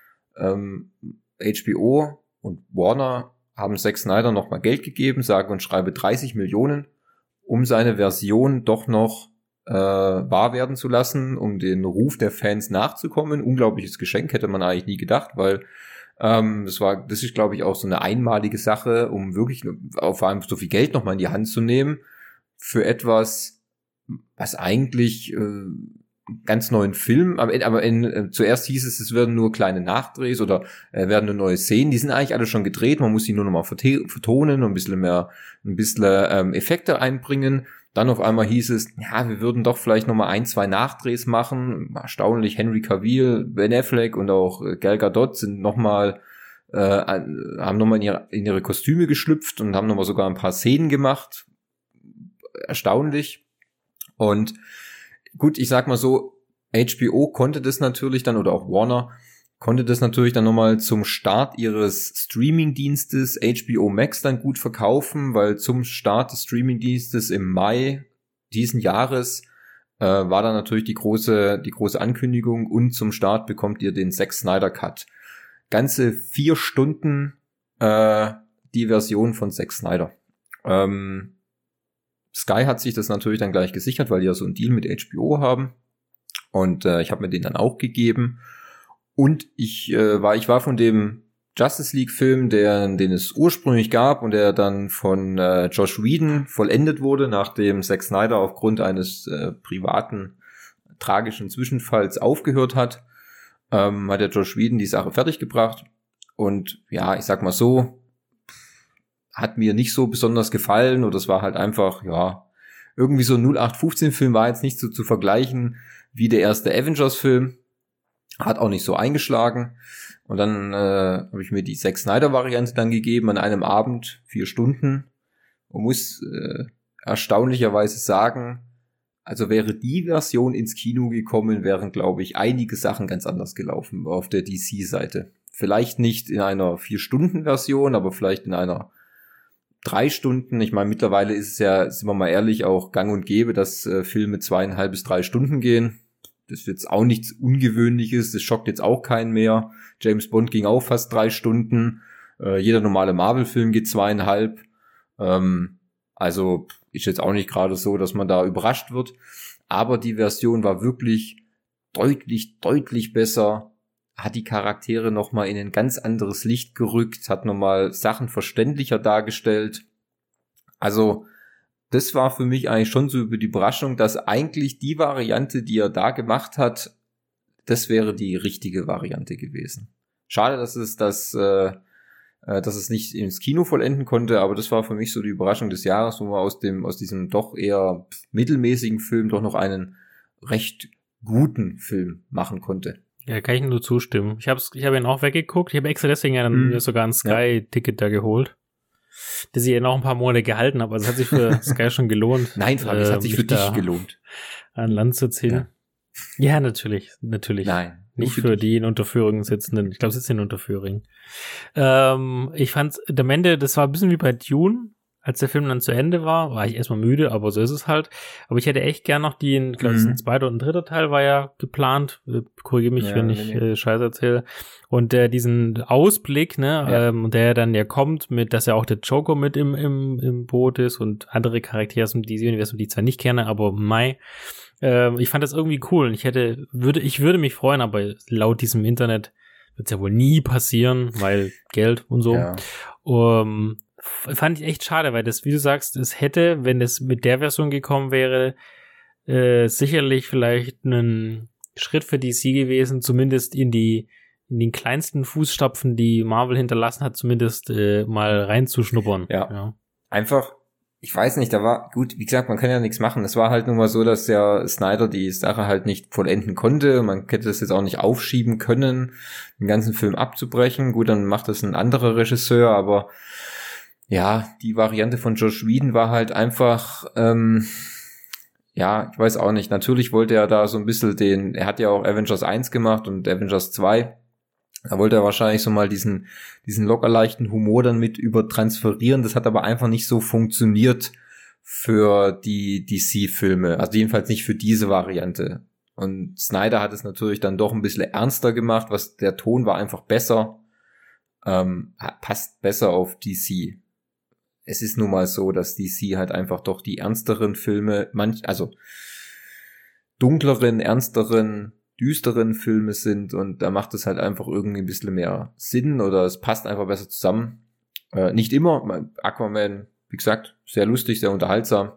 HBO und Warner haben Zack Snyder noch mal Geld gegeben, sage und schreibe 30 Millionen, um seine Version doch noch wahr werden zu lassen, um den Ruf der Fans nachzukommen. Unglaubliches Geschenk, hätte man eigentlich nie gedacht, weil das ist, glaube ich, auch so eine einmalige Sache, um wirklich vor allem so viel Geld noch mal in die Hand zu nehmen für etwas, was eigentlich ganz neuen Film, aber zuerst hieß es werden nur kleine Nachdrehs oder werden nur neue Szenen, die sind eigentlich alle schon gedreht, man muss sie nur noch mal vertonen und ein bisschen Effekte einbringen. Dann auf einmal hieß es, ja, wir würden doch vielleicht noch mal 1-2 Nachdrehs machen. Erstaunlich, Henry Cavill, Ben Affleck und auch Gal Gadot sind haben noch mal in ihre Kostüme geschlüpft und haben noch mal sogar ein paar Szenen gemacht. Erstaunlich. Und gut, ich sag mal so, HBO konnte das natürlich dann, oder auch Warner, konnte das natürlich dann nochmal zum Start ihres Streaming-Dienstes HBO Max dann gut verkaufen, weil zum Start des Streaming-Dienstes im Mai diesen Jahres war dann natürlich die große Ankündigung, und zum Start bekommt ihr den Zack Snyder Cut. Ganze 4 Stunden die Version von Zack Snyder. Sky hat sich das natürlich dann gleich gesichert, weil die ja so einen Deal mit HBO haben. Und ich habe mir den dann auch gegeben. Und ich war von dem Justice League Film, den es ursprünglich gab und der dann von Joss Whedon vollendet wurde, nachdem Zack Snyder aufgrund eines privaten tragischen Zwischenfalls aufgehört hat, hat der Joss Whedon die Sache fertiggebracht. Und ja, ich sag mal so, hat mir nicht so besonders gefallen, oder es war halt einfach, ja, irgendwie so ein 0815-Film, war jetzt nicht so zu vergleichen wie der erste Avengers-Film. Hat auch nicht so eingeschlagen. Und dann habe ich mir die Zack Snyder-Variante dann gegeben an einem Abend, 4 Stunden. Und muss erstaunlicherweise sagen, also wäre die Version ins Kino gekommen, wären, glaube ich, einige Sachen ganz anders gelaufen auf der DC-Seite. Vielleicht nicht in einer 4-Stunden-Version, aber vielleicht in einer 3 Stunden. Ich meine, mittlerweile ist es ja, sind wir mal ehrlich, auch gang und gäbe, dass Filme 2,5 bis 3 Stunden gehen. Das ist jetzt auch nichts Ungewöhnliches, das schockt jetzt auch keinen mehr. James Bond ging auch fast 3 Stunden. Jeder normale Marvel-Film geht 2,5. Also ist jetzt auch nicht gerade so, dass man da überrascht wird. Aber die Version war wirklich deutlich besser. Hat die Charaktere nochmal in ein ganz anderes Licht gerückt, hat nochmal Sachen verständlicher dargestellt. Also das war für mich eigentlich schon so über die Überraschung, dass eigentlich die Variante, die er da gemacht hat, das wäre die richtige Variante gewesen. Schade, dass es nicht ins Kino vollenden konnte, aber das war für mich so die Überraschung des Jahres, wo man aus diesem doch eher mittelmäßigen Film doch noch einen recht guten Film machen konnte. Ja, kann ich nur zustimmen. Ich habe ihn auch weggeguckt. Ich habe extra deswegen mir sogar ein Sky-Ticket da geholt, das ich ja noch ein paar Monate gehalten habe. Also es hat sich für Sky schon gelohnt. Nein, Fabi, es hat sich für dich gelohnt. An Land zu ziehen. Ja, natürlich. Nein. Nicht für die in Unterföhring sitzenden. Ich glaube, sitzen in Unterföhring. Ich fand's am Ende, das war ein bisschen wie bei Dune. Als der Film dann zu Ende war ich erstmal müde, aber so ist es halt. Aber ich hätte echt gern noch ich glaube, ein 2. und ein 3. Teil war ja geplant. Korrigiere mich, wenn ich Scheiße erzähle. Und diesen Ausblick, ne, der dann ja kommt, mit, dass ja auch der Joker mit im Boot ist und andere Charaktere aus dem DC-Universum, die ich zwar nicht kenne, aber ich fand das irgendwie cool. Und ich würde mich freuen, aber laut diesem Internet wird es ja wohl nie passieren, weil Geld und so. Ja. Fand ich echt schade, weil das, wie du sagst, es hätte, wenn es mit der Version gekommen wäre, sicherlich vielleicht einen Schritt für DC gewesen, zumindest in den kleinsten Fußstapfen, die Marvel hinterlassen hat, zumindest mal reinzuschnuppern. Ja. Einfach, ich weiß nicht, da war, gut, wie gesagt, man kann ja nichts machen. Es war halt nun mal so, dass der Snyder die Sache halt nicht vollenden konnte. Man hätte das jetzt auch nicht aufschieben können, den ganzen Film abzubrechen. Gut, dann macht das ein anderer Regisseur, aber ja, die Variante von Joss Whedon war halt einfach, ja, ich weiß auch nicht. Natürlich wollte er da so ein bisschen er hat ja auch Avengers 1 gemacht und Avengers 2. Da wollte er wahrscheinlich so mal diesen locker leichten Humor dann mit übertransferieren. Das hat aber einfach nicht so funktioniert für die DC-Filme. Also jedenfalls nicht für diese Variante. Und Snyder hat es natürlich dann doch ein bisschen ernster gemacht. Der Ton war einfach besser. Passt besser auf DC. Es ist nun mal so, dass DC halt einfach doch die ernsteren Filme, also dunkleren, ernsteren, düsteren Filme sind und da macht es halt einfach irgendwie ein bisschen mehr Sinn oder es passt einfach besser zusammen. Nicht immer. Aquaman, wie gesagt, sehr lustig, sehr unterhaltsam.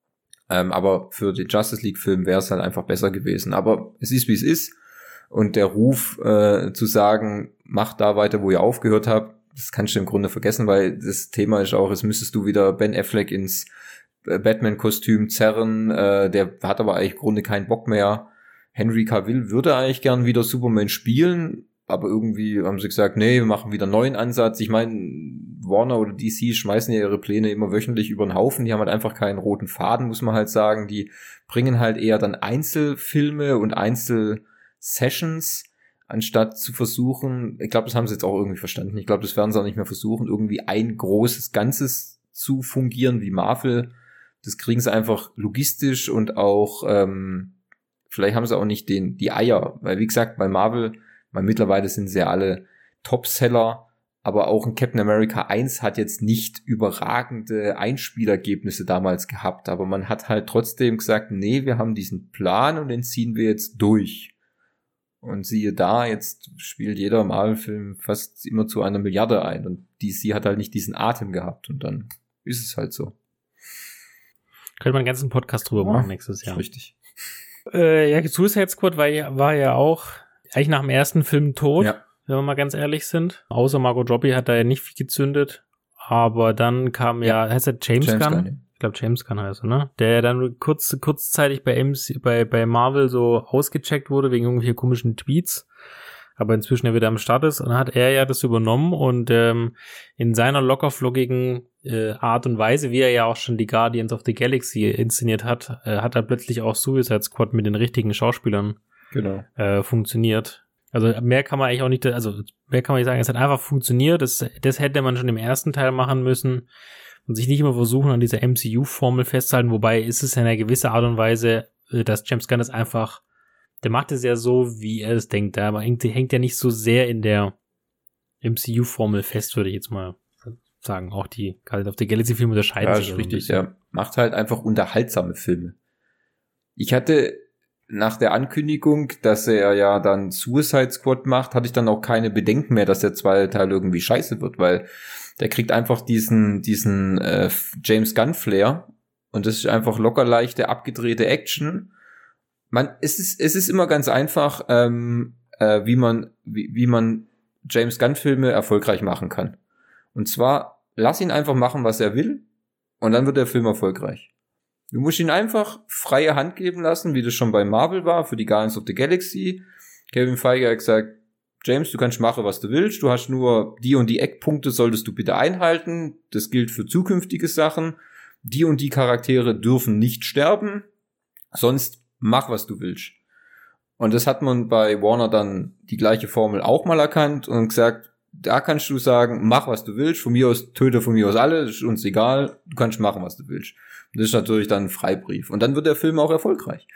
Aber für den Justice League-Film wäre es halt einfach besser gewesen. Aber es ist, wie es ist. Und der Ruf zu sagen, macht da weiter, wo ihr aufgehört habt, das kannst du im Grunde vergessen, weil das Thema ist auch, jetzt müsstest du wieder Ben Affleck ins Batman-Kostüm zerren. Der hat aber eigentlich im Grunde keinen Bock mehr. Henry Cavill würde eigentlich gern wieder Superman spielen, aber irgendwie haben sie gesagt, nee, wir machen wieder einen neuen Ansatz. Ich meine, Warner oder DC schmeißen ja ihre Pläne immer wöchentlich über den Haufen. Die haben halt einfach keinen roten Faden, muss man halt sagen. Die bringen halt eher dann Einzelfilme und Einzelsessions, anstatt zu versuchen, ich glaube, das haben sie jetzt auch irgendwie verstanden. Ich glaube, das werden sie auch nicht mehr versuchen, irgendwie ein großes Ganzes zu fungieren wie Marvel. Das kriegen sie einfach logistisch und auch vielleicht haben sie auch nicht die Eier, weil wie gesagt, bei Marvel, mittlerweile sind sie ja alle Topseller, aber auch ein Captain America 1 hat jetzt nicht überragende Einspielergebnisse damals gehabt, aber man hat halt trotzdem gesagt, nee, wir haben diesen Plan und den ziehen wir jetzt durch. Und siehe da, jetzt spielt jeder Marvel-Film fast immer zu 1 Milliarde ein und DC hat halt nicht diesen Atem gehabt und dann ist es halt so. Könnte man einen ganzen Podcast drüber machen nächstes Jahr. Richtig. Ja, Suicide Squad war ja auch eigentlich nach dem ersten Film tot, wenn wir mal ganz ehrlich sind. Außer Margot Robbie hat da ja nicht viel gezündet. Aber dann kam heißt er James Gunn? Ich glaube James Gunn heißt er, ne? Der dann kurzzeitig bei Marvel so ausgecheckt wurde wegen irgendwelcher komischen Tweets. Aber inzwischen wieder am Start ist. Und dann hat er ja das übernommen und in seiner lockerflockigen Art und Weise, wie er ja auch schon die Guardians of the Galaxy inszeniert hat, hat er plötzlich auch Suicide Squad mit den richtigen Schauspielern funktioniert. Also mehr kann man eigentlich auch nicht, mehr kann man nicht sagen, es hat einfach funktioniert. Das hätte man schon im ersten Teil machen müssen und sich nicht immer versuchen, an dieser MCU-Formel festzuhalten. Wobei ist es in einer gewissen Art und Weise, dass James Gunn das einfach, der macht es ja so, wie er es denkt. Aber hängt ja nicht so sehr in der MCU-Formel fest, würde ich jetzt mal sagen. Auch die Guardians of the Galaxy-Filme unterscheiden sich. Ja, richtig. Der macht halt einfach unterhaltsame Filme. Ich hatte nach der Ankündigung, dass er ja dann Suicide Squad macht, hatte ich dann auch keine Bedenken mehr, dass der zweite Teil irgendwie scheiße wird, weil der kriegt einfach diesen James Gunn-Flair und das ist einfach locker leichte, abgedrehte Action. Es ist immer ganz einfach, wie man James Gunn-Filme erfolgreich machen kann. Und zwar, lass ihn einfach machen, was er will, und dann wird der Film erfolgreich. Du musst ihn einfach freie Hand geben lassen, wie das schon bei Marvel war, für die Guardians of the Galaxy. Kevin Feige hat gesagt, James, du kannst machen, was du willst, du hast nur die und die Eckpunkte, solltest du bitte einhalten. Das gilt für zukünftige Sachen. Die und die Charaktere dürfen nicht sterben, sonst mach, was du willst. Und das hat man bei Warner dann die gleiche Formel auch mal erkannt und gesagt, da kannst du sagen, mach, was du willst, von mir aus, töte von mir aus alle, ist uns egal, du kannst machen, was du willst. Und das ist natürlich dann ein Freibrief. Und dann wird der Film auch erfolgreich.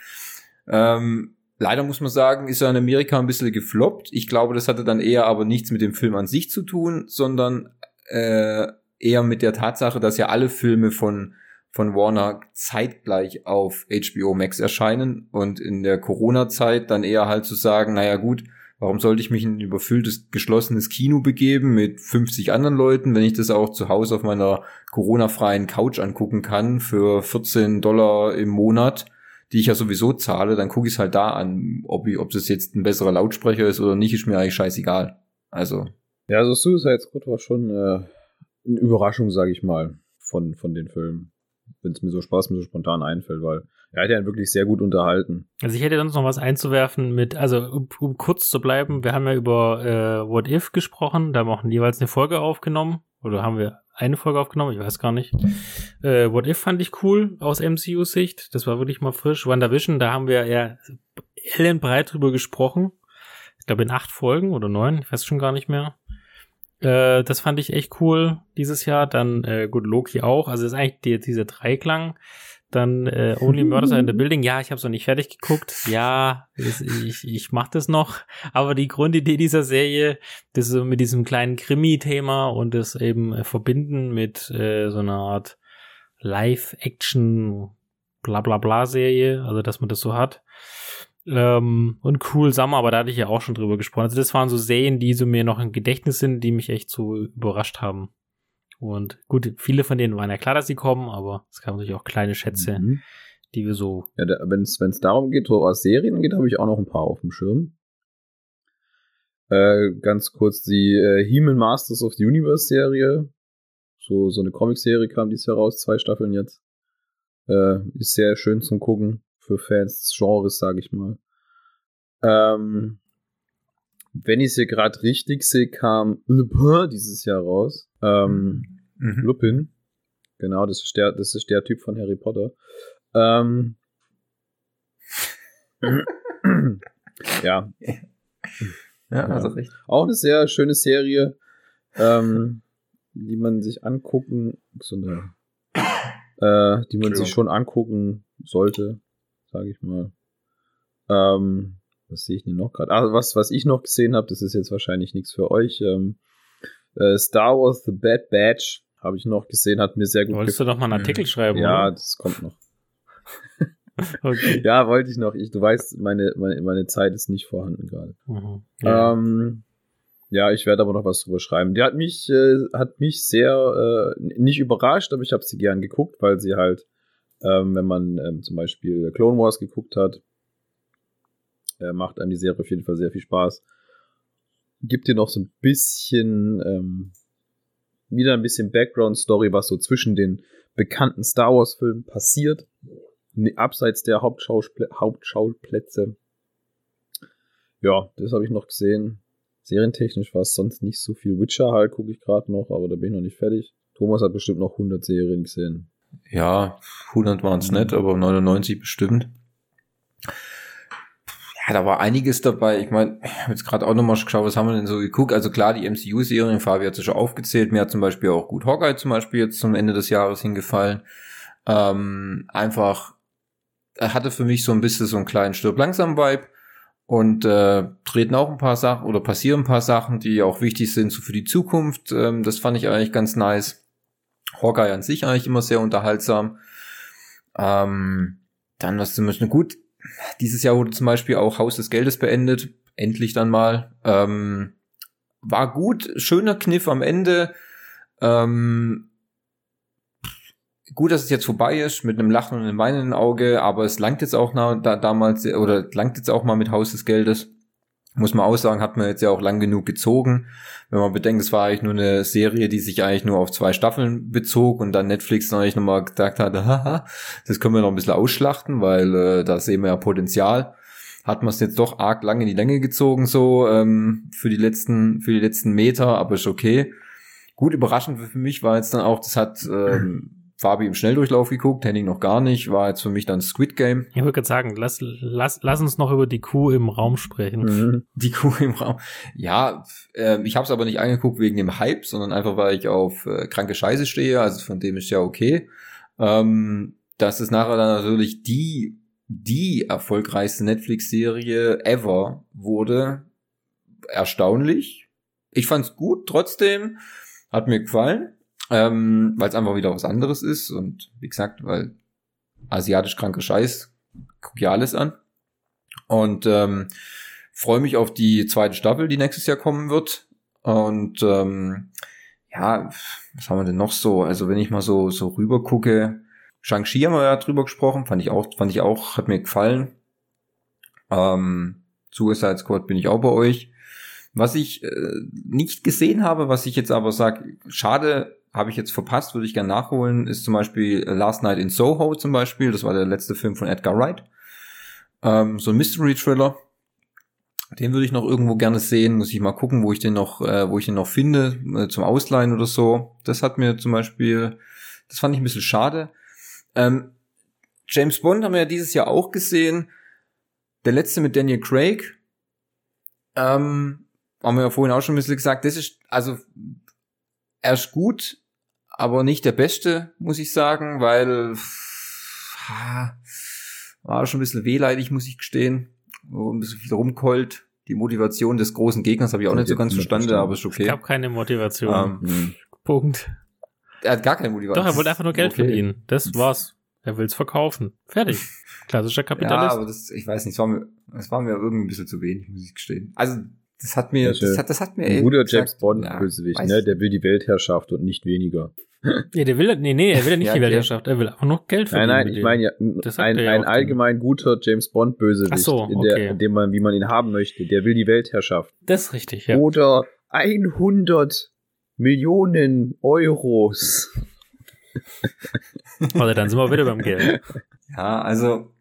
Leider muss man sagen, ist er in Amerika ein bisschen gefloppt. Ich glaube, das hatte dann eher aber nichts mit dem Film an sich zu tun, sondern eher mit der Tatsache, dass ja alle Filme von Warner zeitgleich auf HBO Max erscheinen und in der Corona-Zeit dann eher halt zu sagen, naja gut, warum sollte ich mich in ein überfülltes, geschlossenes Kino begeben mit 50 anderen Leuten, wenn ich das auch zu Hause auf meiner Corona-freien Couch angucken kann für $14 im Monat. die ich ja sowieso zahle, dann gucke ich es halt da an, ob das jetzt ein besserer Lautsprecher ist oder nicht, ist mir eigentlich scheißegal. Also. Ja, also Suicide Squad war schon eine Überraschung, sage ich mal, von den Filmen. Wenn es mir so spontan einfällt, weil er hat ja wirklich sehr gut unterhalten. Also ich hätte sonst noch was einzuwerfen mit, also um kurz zu bleiben, wir haben ja über What If gesprochen, da haben wir auch jeweils eine Folge aufgenommen, oder haben wir eine Folge aufgenommen, ich weiß gar nicht. What If fand ich cool aus MCU-Sicht, das war wirklich mal frisch. WandaVision, da haben wir ja ellenbreit drüber gesprochen, ich glaube in 8 Folgen oder 9, ich weiß schon gar nicht mehr. Das fand ich echt cool dieses Jahr. Dann gut, Loki auch. Also das ist eigentlich dieser Dreiklang. Dann Only Murders Are in the Building. Ja, ich habe es noch nicht fertig geguckt. Ja, ich mache das noch. Aber die Grundidee dieser Serie, das ist so mit diesem kleinen Krimi-Thema und das eben verbinden mit so einer Art Live-Action Bla-Bla-Bla-Serie. Also dass man das so hat. Und Cruel Summer, aber da hatte ich ja auch schon drüber gesprochen. Also das waren so Serien, die so mir noch im Gedächtnis sind, die mich echt so überrascht haben. Und gut, viele von denen waren ja klar, dass sie kommen, aber es gab natürlich auch kleine Schätze, die wir so... Ja, wenn es darum geht, wo was Serien geht, habe ich auch noch ein paar auf dem Schirm. Ganz kurz die He-Man Masters of the Universe Serie. So eine Comic-Serie kam dieses Jahr raus, 2 Staffeln jetzt. Ist sehr schön zum Gucken. Für Fans des Genres, sage ich mal. Wenn ich es hier gerade richtig sehe, kam Lupin dieses Jahr raus. Lupin. Genau, das ist der Typ von Harry Potter. Ja. Ja, also recht. Auch eine sehr schöne Serie, die man sich angucken, die man sich schon angucken sollte. Sage ich mal. Was sehe ich denn noch gerade? Was ich noch gesehen habe, das ist jetzt wahrscheinlich nichts für euch. Star Wars The Bad Batch habe ich noch gesehen, hat mir sehr gut gefallen. Wolltest du doch mal einen Artikel schreiben, ja, oder? Das kommt noch. Okay. Ja, wollte ich noch. Du weißt, meine Zeit ist nicht vorhanden gerade. Ja. Ja, ich werde aber noch was drüber schreiben. Die hat mich sehr nicht überrascht, aber ich habe sie gern geguckt, weil sie halt wenn man zum Beispiel Clone Wars geguckt hat, macht einem die Serie auf jeden Fall sehr viel Spaß. Gibt dir noch so ein bisschen wieder ein bisschen Background-Story, was so zwischen den bekannten Star Wars-Filmen passiert, abseits der Hauptschauplätze. Ja, das habe ich noch gesehen. Serientechnisch war es sonst nicht so viel. Witcher halt gucke ich gerade noch, aber da bin ich noch nicht fertig. Thomas hat bestimmt noch 100 Serien gesehen. Ja, 100 waren es nicht, aber 99 bestimmt. Ja, da war einiges dabei. Ich meine, ich habe jetzt gerade auch nochmal geschaut, was haben wir denn so geguckt? Also klar, die MCU-Serien, Fabi hat es schon aufgezählt. Mir hat zum Beispiel auch gut Hawkeye zum Beispiel jetzt zum Ende des Jahres hingefallen. Einfach, er hatte für mich so ein bisschen so einen kleinen Stirb-langsam-Vibe und treten auch ein paar Sachen oder passieren ein paar Sachen, die auch wichtig sind so für die Zukunft. Das fand ich eigentlich ganz nice. Hawkeye an sich eigentlich immer sehr unterhaltsam. Dann, was zum Beispiel gut, dieses Jahr wurde zum Beispiel auch Haus des Geldes beendet. Endlich dann mal. War gut, schöner Kniff am Ende. Gut, dass es jetzt vorbei ist, mit einem Lachen und einem weinenden Auge, aber es langt jetzt auch langt jetzt auch mal mit Haus des Geldes. Muss man auch sagen, hat man jetzt ja auch lang genug gezogen. Wenn man bedenkt, es war eigentlich nur eine Serie, die sich eigentlich nur auf 2 Staffeln bezog und dann Netflix dann eigentlich nochmal gesagt hat, haha, das können wir noch ein bisschen ausschlachten, weil da sehen wir ja Potenzial. Hat man es jetzt doch arg lang in die Länge gezogen, so für die letzten Meter, aber ist okay. Gut, überraschend für mich war jetzt dann auch, das hat Fabi im Schnelldurchlauf geguckt, Henning noch gar nicht, war jetzt für mich dann Squid Game. Ich würde gerade sagen, lass uns noch über die Kuh im Raum sprechen. Mhm. Die Kuh im Raum. Ja, ich habe es aber nicht angeguckt wegen dem Hype, sondern einfach, weil ich auf kranke Scheiße stehe, also von dem ist ja okay. Dass es nachher dann natürlich die erfolgreichste Netflix-Serie ever wurde, erstaunlich. Ich fand's gut, trotzdem, hat mir gefallen. Weil es einfach wieder was anderes ist und wie gesagt, weil asiatisch kranker Scheiß, guck ja alles an und freue mich auf die 2. Staffel, die nächstes Jahr kommen wird und ja, was haben wir denn noch so, also wenn ich mal so rüber gucke, Shang-Chi haben wir ja drüber gesprochen, fand ich auch, hat mir gefallen. Suicide Squad bin ich auch bei euch. Was ich nicht gesehen habe, was ich jetzt aber sage, schade, habe ich jetzt verpasst, würde ich gerne nachholen, ist zum Beispiel Last Night in Soho zum Beispiel. Das war der letzte Film von Edgar Wright. So ein Mystery-Thriller. Den würde ich noch irgendwo gerne sehen. Muss ich mal gucken, wo ich den noch finde, zum Ausleihen oder so. Das hat mir zum Beispiel, das fand ich ein bisschen schade. James Bond haben wir ja dieses Jahr auch gesehen. Der letzte mit Daniel Craig. Haben wir ja vorhin auch schon ein bisschen gesagt. Das ist, also, er ist gut, aber nicht der Beste, muss ich sagen, weil war schon ein bisschen wehleidig, muss ich gestehen. Ein bisschen viel rumkeult. Die Motivation des großen Gegners habe ich auch nicht so ganz verstanden, aber ist okay. Es gab keine Motivation. Punkt. Er hat gar keine Motivation. Doch, er wollte einfach nur Geld verdienen. Das war's. Er will's verkaufen. Fertig. Klassischer Kapitalist. Ja, aber ich weiß nicht, es war mir irgendwie ein bisschen zu wenig, muss ich gestehen. Also, das hat mir ein guter James Bond-Bösewicht, ne? Der will die Weltherrschaft und nicht weniger. Ja, er will ja nicht die Weltherrschaft, er will einfach nur Geld verdienen. Nein, ich meine ja, ein allgemein guter James Bond-Bösewicht, wie man ihn haben möchte, der will die Weltherrschaft. Das ist richtig, ja. Oder 100 Millionen Euros. Also dann sind wir wieder beim Geld. Ja, also,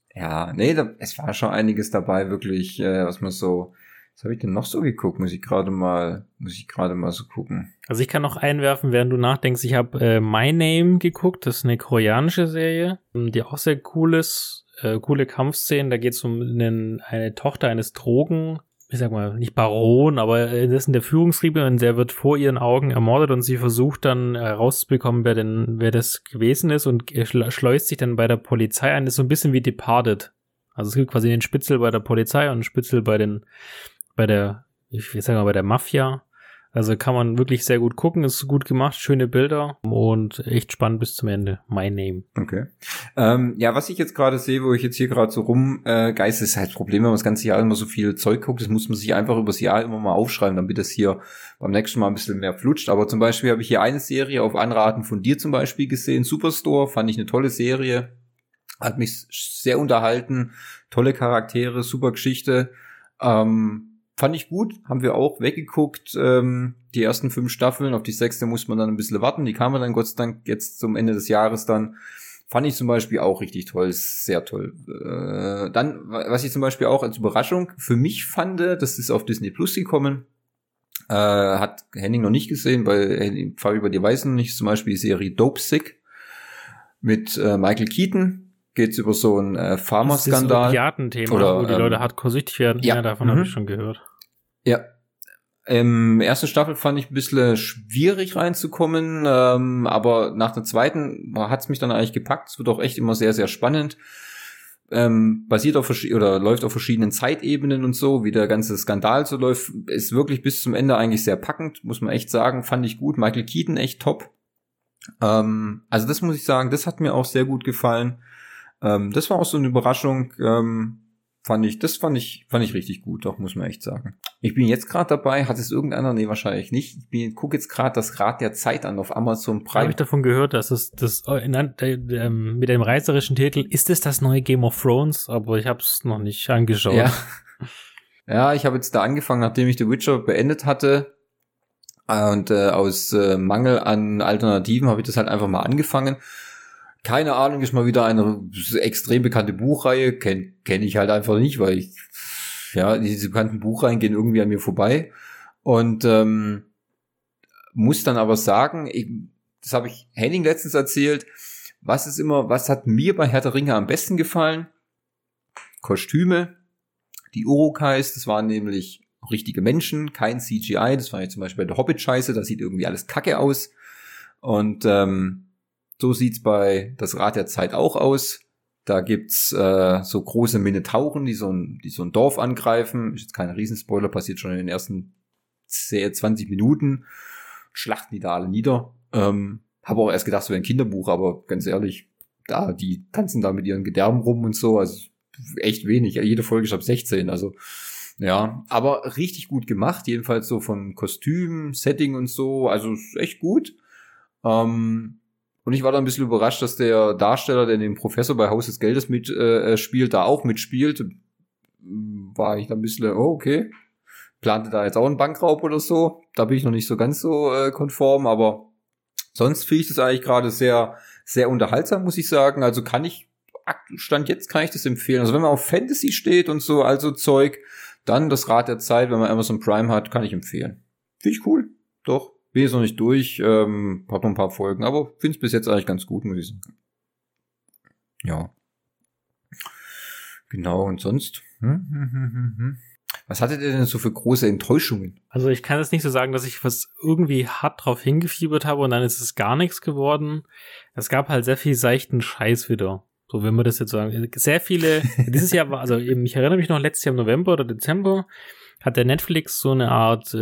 es war schon einiges dabei, wirklich, was habe ich denn noch so geguckt? Muss ich gerade mal so gucken. Also ich kann noch einwerfen, während du nachdenkst, ich habe My Name geguckt, das ist eine koreanische Serie, die auch sehr coole Kampfszenen, da geht es um eine Tochter eines ich sag mal, nicht Baron, aber das ist in der Führungsriege und der wird vor ihren Augen ermordet und sie versucht dann herauszubekommen, wer das gewesen ist und schleust sich dann bei der Polizei ein. Das ist so ein bisschen wie Departed. Also es gibt quasi den Spitzel bei der Polizei und einen Spitzel bei der Mafia. Also kann man wirklich sehr gut gucken, ist gut gemacht, schöne Bilder und echt spannend bis zum Ende. My Name. Okay. Was ich jetzt gerade sehe, wo ich jetzt hier gerade so rumgeiste, ist halt das Problem, wenn man das ganze Jahr immer so viel Zeug guckt, das muss man sich einfach übers Jahr immer mal aufschreiben, damit das hier beim nächsten Mal ein bisschen mehr flutscht. Aber zum Beispiel habe ich hier eine Serie auf Anraten von dir zum Beispiel gesehen, Superstore, fand ich eine tolle Serie, hat mich sehr unterhalten, tolle Charaktere, super Geschichte, fand ich gut, haben wir auch weggeguckt, die ersten 5 Staffeln, auf die 6. muss man dann ein bisschen warten, die kamen dann Gott sei Dank jetzt zum Ende des Jahres dann, fand ich zum Beispiel auch richtig toll, sehr toll. Dann, was ich zum Beispiel auch als Überraschung für mich fand, das ist auf Disney Plus gekommen, hat Henning noch nicht gesehen, weil Fabi bei dir weiß noch nicht, zum Beispiel die Serie Dope Sick mit Michael Keaton. Geht's über so einen Pharmaskandal. Das Opiaten-Thema, wo die Leute hardcore süchtig werden. Ja, davon habe ich schon gehört. Ja. Erste Staffel fand ich ein bisschen schwierig reinzukommen, aber nach der zweiten hat's mich dann eigentlich gepackt. Es wird auch echt immer sehr, sehr spannend. Basiert auf läuft auf verschiedenen Zeitebenen und so, wie der ganze Skandal so läuft, ist wirklich bis zum Ende eigentlich sehr packend, muss man echt sagen. Fand ich gut. Michael Keaton echt top. Also das muss ich sagen, das hat mir auch sehr gut gefallen. Das war auch so eine Überraschung, fand ich richtig gut, doch, muss man echt sagen. Ich bin jetzt gerade dabei, hat es irgendeiner? Nee, wahrscheinlich nicht. Ich gucke jetzt gerade das Rad der Zeit an auf Amazon Prime. Habe ich davon gehört, dass es mit dem reißerischen Titel, ist es das neue Game of Thrones? Aber ich habe es noch nicht angeschaut. Ja, ich habe jetzt da angefangen, nachdem ich The Witcher beendet hatte. Und aus Mangel an Alternativen habe ich das halt einfach mal angefangen. Keine Ahnung, ist mal wieder eine extrem bekannte Buchreihe. Kenn ich halt einfach nicht, weil diese bekannten Buchreihen gehen irgendwie an mir vorbei. Und muss dann aber sagen, das habe ich Henning letztens erzählt, was hat mir bei Herr der Ringe am besten gefallen? Kostüme, die Urukais, das waren nämlich richtige Menschen, kein CGI, das war jetzt zum Beispiel bei der Hobbit-Scheiße, da sieht irgendwie alles kacke aus. Und so sieht's bei das Rad der Zeit auch aus. Da gibt's so große Minotauren, die so ein Dorf angreifen. Ist jetzt kein Riesenspoiler, passiert schon in den ersten 20 Minuten. Schlachten die da alle nieder. Habe auch erst gedacht, so ein Kinderbuch, aber ganz ehrlich, die tanzen da mit ihren Gedärmen rum und so. Also echt wenig. Jede Folge ist ab 16, also ja. Aber richtig gut gemacht, jedenfalls so von Kostüm, Setting und so. Also ist echt gut. Und ich war da ein bisschen überrascht, dass der Darsteller, der den Professor bei Haus des Geldes spielt, da auch mitspielt. War ich da ein bisschen, okay. Plante da jetzt auch einen Bankraub oder so. Da bin ich noch nicht so ganz so konform, aber sonst finde ich das eigentlich gerade sehr, sehr unterhaltsam, muss ich sagen. Also Stand jetzt kann ich das empfehlen. Also wenn man auf Fantasy steht und so, also Zeug, dann das Rad der Zeit, wenn man Amazon Prime hat, kann ich empfehlen. Finde ich cool. Doch. Bin jetzt noch nicht durch, hab noch ein paar Folgen, aber finde es bis jetzt eigentlich ganz gut, muss ich sagen. Ja. Genau, und sonst? Was hattet ihr denn so für große Enttäuschungen? Also ich kann jetzt nicht so sagen, dass ich was irgendwie hart drauf hingefiebert habe und dann ist es gar nichts geworden. Es gab halt sehr viel seichten Scheiß wieder. So, wenn wir das jetzt sagen. Sehr viele, dieses Jahr war, also eben, ich erinnere mich noch, letztes Jahr im November oder Dezember hat der Netflix so eine Art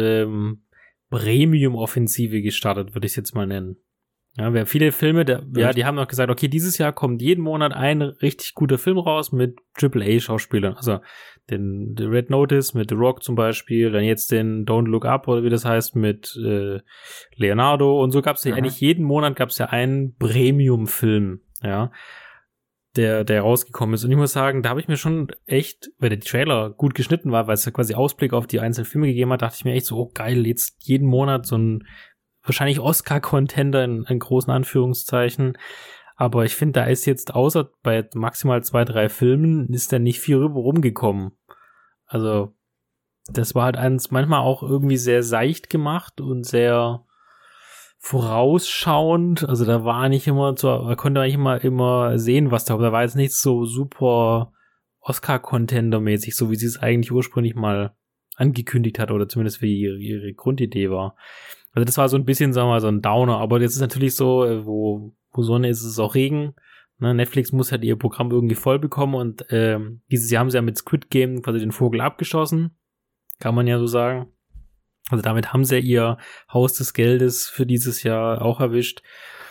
Premium-Offensive gestartet, würde ich es jetzt mal nennen. Ja, viele Filme, die haben noch gesagt, okay, dieses Jahr kommt jeden Monat ein richtig guter Film raus mit AAA-Schauspielern. Also den Red Notice mit The Rock zum Beispiel, dann jetzt den Don't Look Up oder wie das heißt mit Leonardo und so gab es ja eigentlich jeden Monat gab es ja einen Premium-Film, ja, der rausgekommen ist. Und ich muss sagen, da habe ich mir schon echt, weil der Trailer gut geschnitten war, weil es ja quasi Ausblick auf die einzelnen Filme gegeben hat, dachte ich mir echt so, oh geil, jetzt jeden Monat so ein wahrscheinlich Oscar-Contender in großen Anführungszeichen. Aber ich finde, da ist jetzt außer bei maximal 2-3 Filmen ist da nicht viel rumgekommen. Also das war halt manchmal auch irgendwie sehr seicht gemacht und sehr vorausschauend, also da war nicht immer man konnte eigentlich immer sehen, was da war jetzt nicht so super Oscar-Contender-mäßig, so wie sie es eigentlich ursprünglich mal angekündigt hat oder zumindest wie ihre Grundidee war. Also das war so ein bisschen, sagen wir mal, so ein Downer, aber jetzt ist natürlich so, wo Sonne ist, ist es auch Regen. Ne? Netflix muss halt ihr Programm irgendwie voll bekommen und dieses Jahr haben sie ja mit Squid Game quasi den Vogel abgeschossen, kann man ja so sagen. Also damit haben sie ihr Haus des Geldes für dieses Jahr auch erwischt.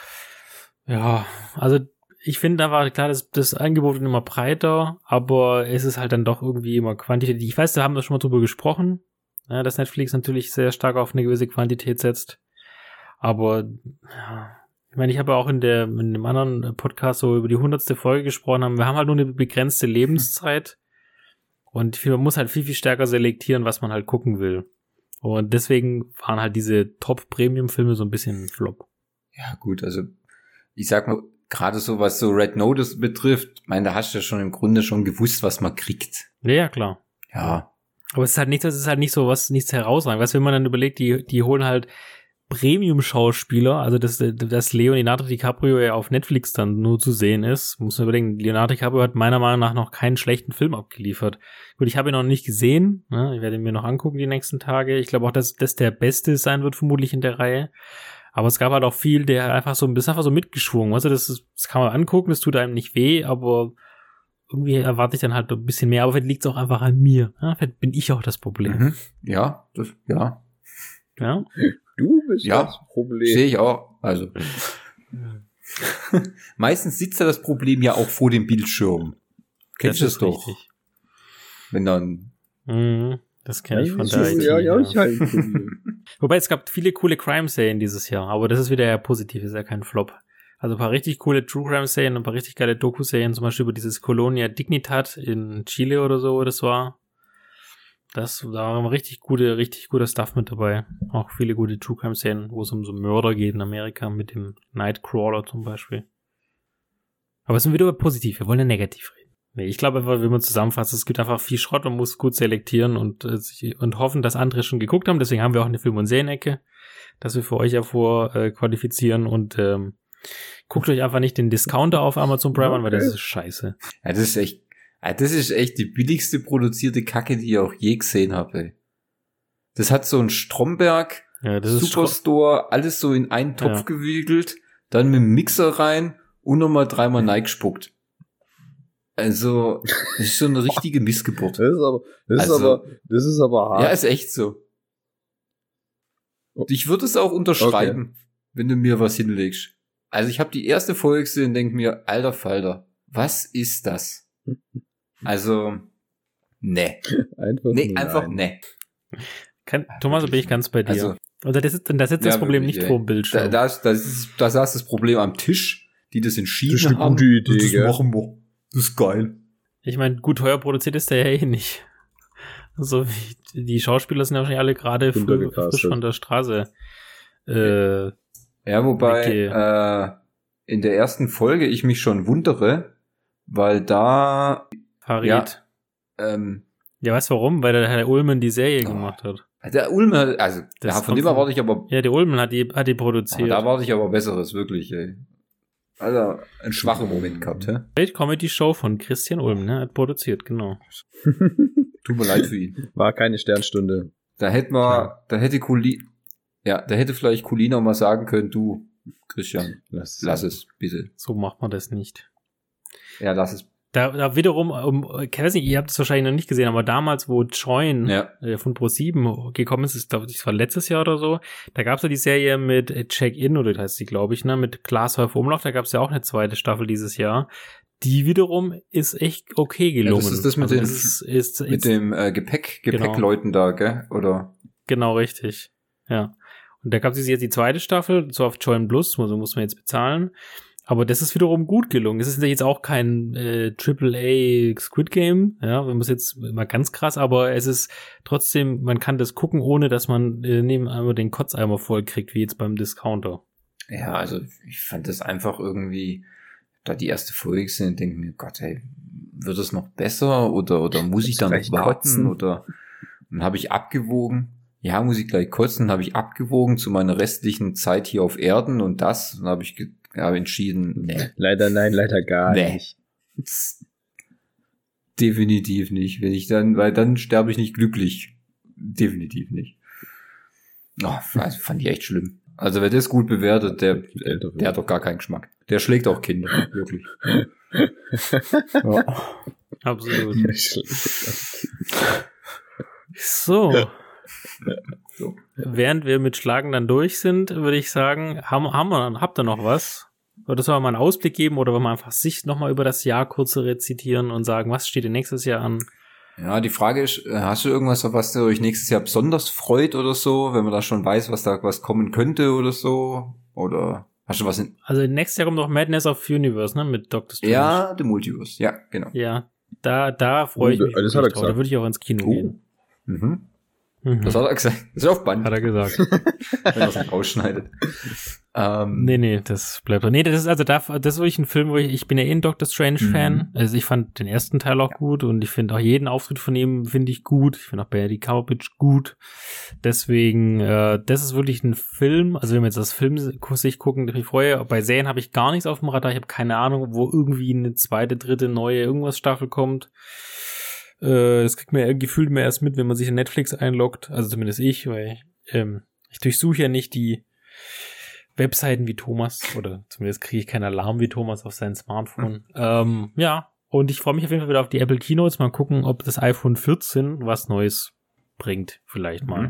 Ja, also ich finde, da war klar, das Angebot wird immer breiter, aber es ist halt dann doch irgendwie immer Quantität. Ich weiß, da haben wir schon mal drüber gesprochen, ja, dass Netflix natürlich sehr stark auf eine gewisse Quantität setzt. Aber ja, ich meine, ich habe ja auch in einem anderen Podcast so über die 100. Folge gesprochen. Wir haben halt nur eine begrenzte Lebenszeit und man muss halt viel, viel stärker selektieren, was man halt gucken will. Und deswegen waren halt diese Top-Premium-Filme so ein bisschen Flop. Ja, gut, also ich sag mal, gerade so, was so Red Notice betrifft, ich meine, da hast du ja schon im Grunde schon gewusst, was man kriegt. Ja, klar. Ja. Aber es ist halt nicht so was, nichts herausragend. Weißt du, wenn man dann überlegt, die holen halt Premium-Schauspieler, also dass Leonardo DiCaprio ja auf Netflix dann nur zu sehen ist, muss man überlegen, Leonardo DiCaprio hat meiner Meinung nach noch keinen schlechten Film abgeliefert. Gut, ich habe ihn noch nicht gesehen, ne? Ich werde ihn mir noch angucken die nächsten Tage. Ich glaube auch, dass das der Beste sein wird, vermutlich in der Reihe. Aber es gab halt auch viel, der einfach so mitgeschwungen. Also das kann man angucken, das tut einem nicht weh, aber irgendwie erwarte ich dann halt ein bisschen mehr. Aber vielleicht liegt es auch einfach an mir. Ja? Vielleicht bin ich auch das Problem. Ja, ja. Ja? Du bist das Problem. Sehe ich auch. Also meistens sitzt ja das Problem ja auch vor dem Bildschirm. Kennst du das doch? Richtig. Wenn dann das kenne ich von der IT. Ja, ich halt. Wobei es gab viele coole Crime-Serien dieses Jahr, aber das ist wieder ja positiv, ist ja kein Flop. Also ein paar richtig coole True-Crime-Serien und ein paar richtig geile Doku-Serien, zum Beispiel über dieses Colonia Dignidad in Chile oder so, das war. Da war richtig guter Stuff mit dabei. Auch viele gute True-Crime-Serien, wo es um so Mörder geht in Amerika, mit dem Nightcrawler zum Beispiel. Aber es sind wieder positiv, wir wollen ja negativ reden. Nee, ich glaube einfach, wenn man zusammenfasst, es gibt einfach viel Schrott, man muss gut selektieren und hoffen, dass andere schon geguckt haben. Deswegen haben wir auch eine Film- und Serienecke, dass wir für euch ja qualifizieren und guckt euch einfach nicht den Discounter auf Amazon Prime an, weil das ist scheiße. Ja, das ist echt die billigste produzierte Kacke, die ich auch je gesehen habe. Das hat so ein Stromberg, Superstore, alles so in einen Topf gewickelt, dann mit dem Mixer rein und nochmal 3-mal reingespuckt. Also, das ist so eine richtige Missgeburt. Das ist aber hart. Ja, ist echt so. Ich würde es auch unterschreiben, wenn du mir was hinlegst. Also ich habe die erste Folge gesehen und denke mir, alter Falter, was ist das? Also, ne. Einfach ne. Thomas, da bin ich ganz bei dir. Also, und da sitzt das Problem wirklich, nicht vor dem Bildschirm. Da saß das Problem am Tisch, die das entschieden haben. Das ist eine gute Idee, das machen wir. Das ist geil. Ich meine, gut teuer produziert ist der ja eh nicht. Also die Schauspieler sind ja wahrscheinlich alle gerade frisch von der Straße. Ja, wobei in der ersten Folge ich mich schon wundere, weil da Farid. Ja, weißt du warum? Weil der Herr Ullman die Serie gemacht hat. Der Ullman, also von dem erwarte ich aber... Ja, der Ullman hat die produziert. Da erwarte ich aber Besseres, wirklich, ey. Also, ein schwacher Moment gehabt, hä? Comedy-Show von Christian Ulm, ne? Hat produziert, genau. Tut mir leid für ihn. War keine Sternstunde. Da hätte vielleicht Colina mal sagen können, du, Christian, lass es, bitte. So macht man das nicht. Ja, lass es. Da wiederum, ich weiß nicht, ihr habt es wahrscheinlich noch nicht gesehen, aber damals, wo Join von Pro7 gekommen ist, ich glaube, das war letztes Jahr oder so, da gab es ja die Serie mit Check-In, oder das heißt sie, glaube ich, ne, mit Glashäufer Umlauf, da gab es ja auch eine zweite Staffel dieses Jahr. Die wiederum ist echt okay gelungen. Ja, das ist das mit dem Gepäckleuten da, gell? Oder? Genau, richtig. Ja. Und da gab es jetzt die zweite Staffel, so auf Join Plus, also muss man jetzt bezahlen. Aber das ist wiederum gut gelungen. Es ist jetzt auch kein AAA Squid Game, ja, wenn man es jetzt mal ganz krass, aber es ist trotzdem, man kann das gucken, ohne dass man neben einmal den Kotzeimer voll kriegt, wie jetzt beim Discounter. Ja, also ich fand das einfach irgendwie, da die erste Folge gesehen und denke mir, Gott, hey, wird es noch besser oder muss ich da noch warten? Oder dann habe ich abgewogen. Ja, muss ich gleich kotzen, habe ich abgewogen zu meiner restlichen Zeit hier auf Erden und dann habe ich entschieden, nee. Leider nein, leider gar nicht. Definitiv nicht. Weil dann sterbe ich nicht glücklich. Definitiv nicht. Also fand ich echt schlimm. Also wer das gut bewertet, der hat doch gar keinen Geschmack. Der schlägt auch Kinder, wirklich. Ja. Absolut. So. Während wir mit Schlagen dann durch sind, würde ich sagen, habt ihr noch was? Oder sollen wir mal einen Ausblick geben oder wollen wir einfach sich nochmal über das Jahr kurz rezitieren und sagen, was steht denn nächstes Jahr an? Ja, die Frage ist, hast du irgendwas, auf was euch nächstes Jahr besonders freut oder so, wenn man da schon weiß, was kommen könnte oder so? Oder hast du was Also nächstes Jahr kommt noch Madness of Universe, ne, mit Dr. Strange. Ja, The Multiverse, ja, genau. Ja, da freue ich mich das hat er gesagt. Da würde ich auch ins Kino gehen. Mhm. Das hat er gesagt. Das ist auf Band. Hat er gesagt. Wenn er es nicht rausschneidet. Nee, das bleibt doch. Nee, das ist wirklich ein Film, wo ich bin ja eh ein Doctor Strange-Fan. Also ich fand den ersten Teil auch gut und ich finde auch jeden Auftritt von ihm finde ich gut. Ich finde auch Benedict Cumberbatch gut. Deswegen, das ist wirklich ein Film. Also wenn wir jetzt das Film sich gucken, ich freue. Bei Serien habe ich gar nichts auf dem Radar. Ich habe keine Ahnung, wo irgendwie eine zweite, dritte, neue irgendwas Staffel kommt. Das kriegt man ja gefühlt mehr erst mit, wenn man sich in Netflix einloggt. Also zumindest ich, weil ich durchsuche ja nicht die Webseiten wie Thomas, oder zumindest kriege ich keinen Alarm wie Thomas auf sein Smartphone. Ja, und ich freue mich auf jeden Fall wieder auf die Apple Keynotes. Mal gucken, ob das iPhone 14 was Neues bringt, vielleicht mal.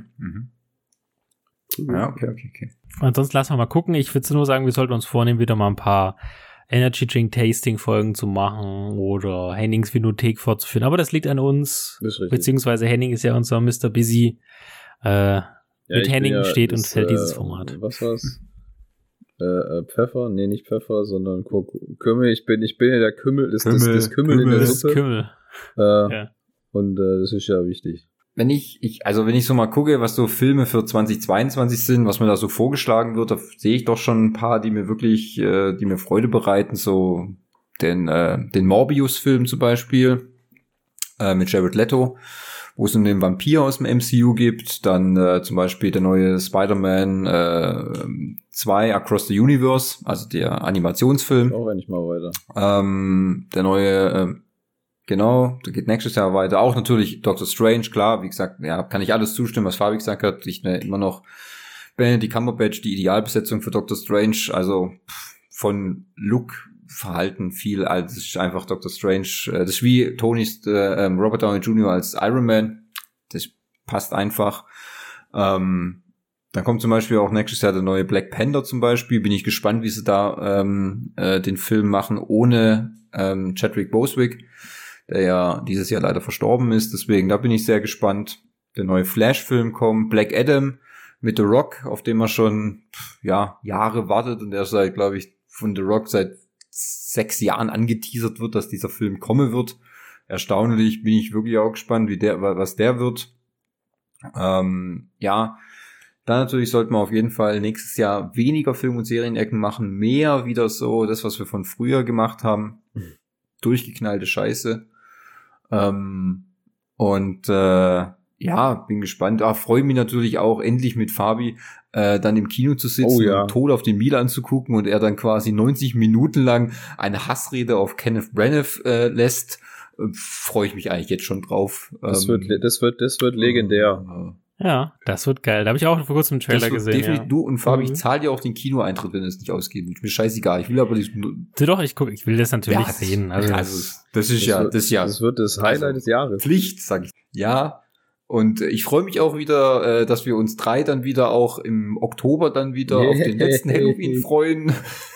Ja, okay. Ansonsten lassen wir mal gucken. Ich würde nur sagen, wir sollten uns vornehmen, wieder mal ein paar Energy Drink Tasting Folgen zu machen oder Hennings Vinothek fortzuführen. Aber das liegt an uns, beziehungsweise Henning ist ja unser Mr. Busy. Mit Henning steht und fällt dieses Format. Was war's? Pfeffer? Nee, nicht Pfeffer, sondern Kümmel. Ich bin ja der Kümmel, das Kümmel in der Suppe. Kümmel. Ja. Und das ist ja wichtig. Wenn ich so mal gucke, was so Filme für 2022 sind, was mir da so vorgeschlagen wird, da sehe ich doch schon ein paar, die mir wirklich, die mir Freude bereiten, so den Morbius-Film zum Beispiel, mit Jared Leto, wo es um den Vampir aus dem MCU gibt, dann zum Beispiel der neue Spider-Man 2 Across the Universe, also der Animationsfilm. Auch nicht mal weiter. Der neue Genau, da geht nächstes Jahr weiter. Auch natürlich Doctor Strange, klar, wie gesagt, ja, kann ich alles zustimmen, was Fabi gesagt hat. Ich immer noch Benedict Cumberbatch, die Idealbesetzung für Doctor Strange, also von Look, Verhalten viel, als es ist einfach Doctor Strange. Das ist wie Robert Downey Jr. als Iron Man. Das passt einfach. Dann kommt zum Beispiel auch nächstes Jahr der neue Black Panther zum Beispiel. Bin ich gespannt, wie sie da den Film machen ohne Chadwick Boseman, der ja dieses Jahr leider verstorben ist. Deswegen, da bin ich sehr gespannt. der neue Flash-Film kommt, Black Adam mit The Rock, auf den man schon Jahre wartet und der seit, glaube ich, von The Rock seit 6 Jahren angeteasert wird, dass dieser Film kommen wird. Erstaunlich, bin ich wirklich auch gespannt, was der wird. Dann natürlich sollten wir auf jeden Fall nächstes Jahr weniger Film- und Serienecken machen, mehr wieder so das, was wir von früher gemacht haben. Durchgeknallte Scheiße. Bin gespannt. Freue mich natürlich auch, endlich mit Fabi dann im Kino zu sitzen und Tod auf den Milan zu gucken und er dann quasi 90 Minuten lang eine Hassrede auf Kenneth Branagh lässt. Freue ich mich eigentlich jetzt schon drauf. Das wird legendär. Ja, das wird geil. Da habe ich auch vor kurzem einen Trailer gesehen. Definitiv. Du und Fabi, ich zahle dir auch den Kinoeintritt, wenn es nicht ausgeht. Mir scheißegal. Ich will aber nicht. Doch, ich will das natürlich sehen. Also das wird das Highlight des Jahres. Pflicht, sag ich. Ja. Und ich freue mich auch wieder, dass wir uns 3 dann wieder auch im Oktober dann wieder auf den letzten Halloween freuen.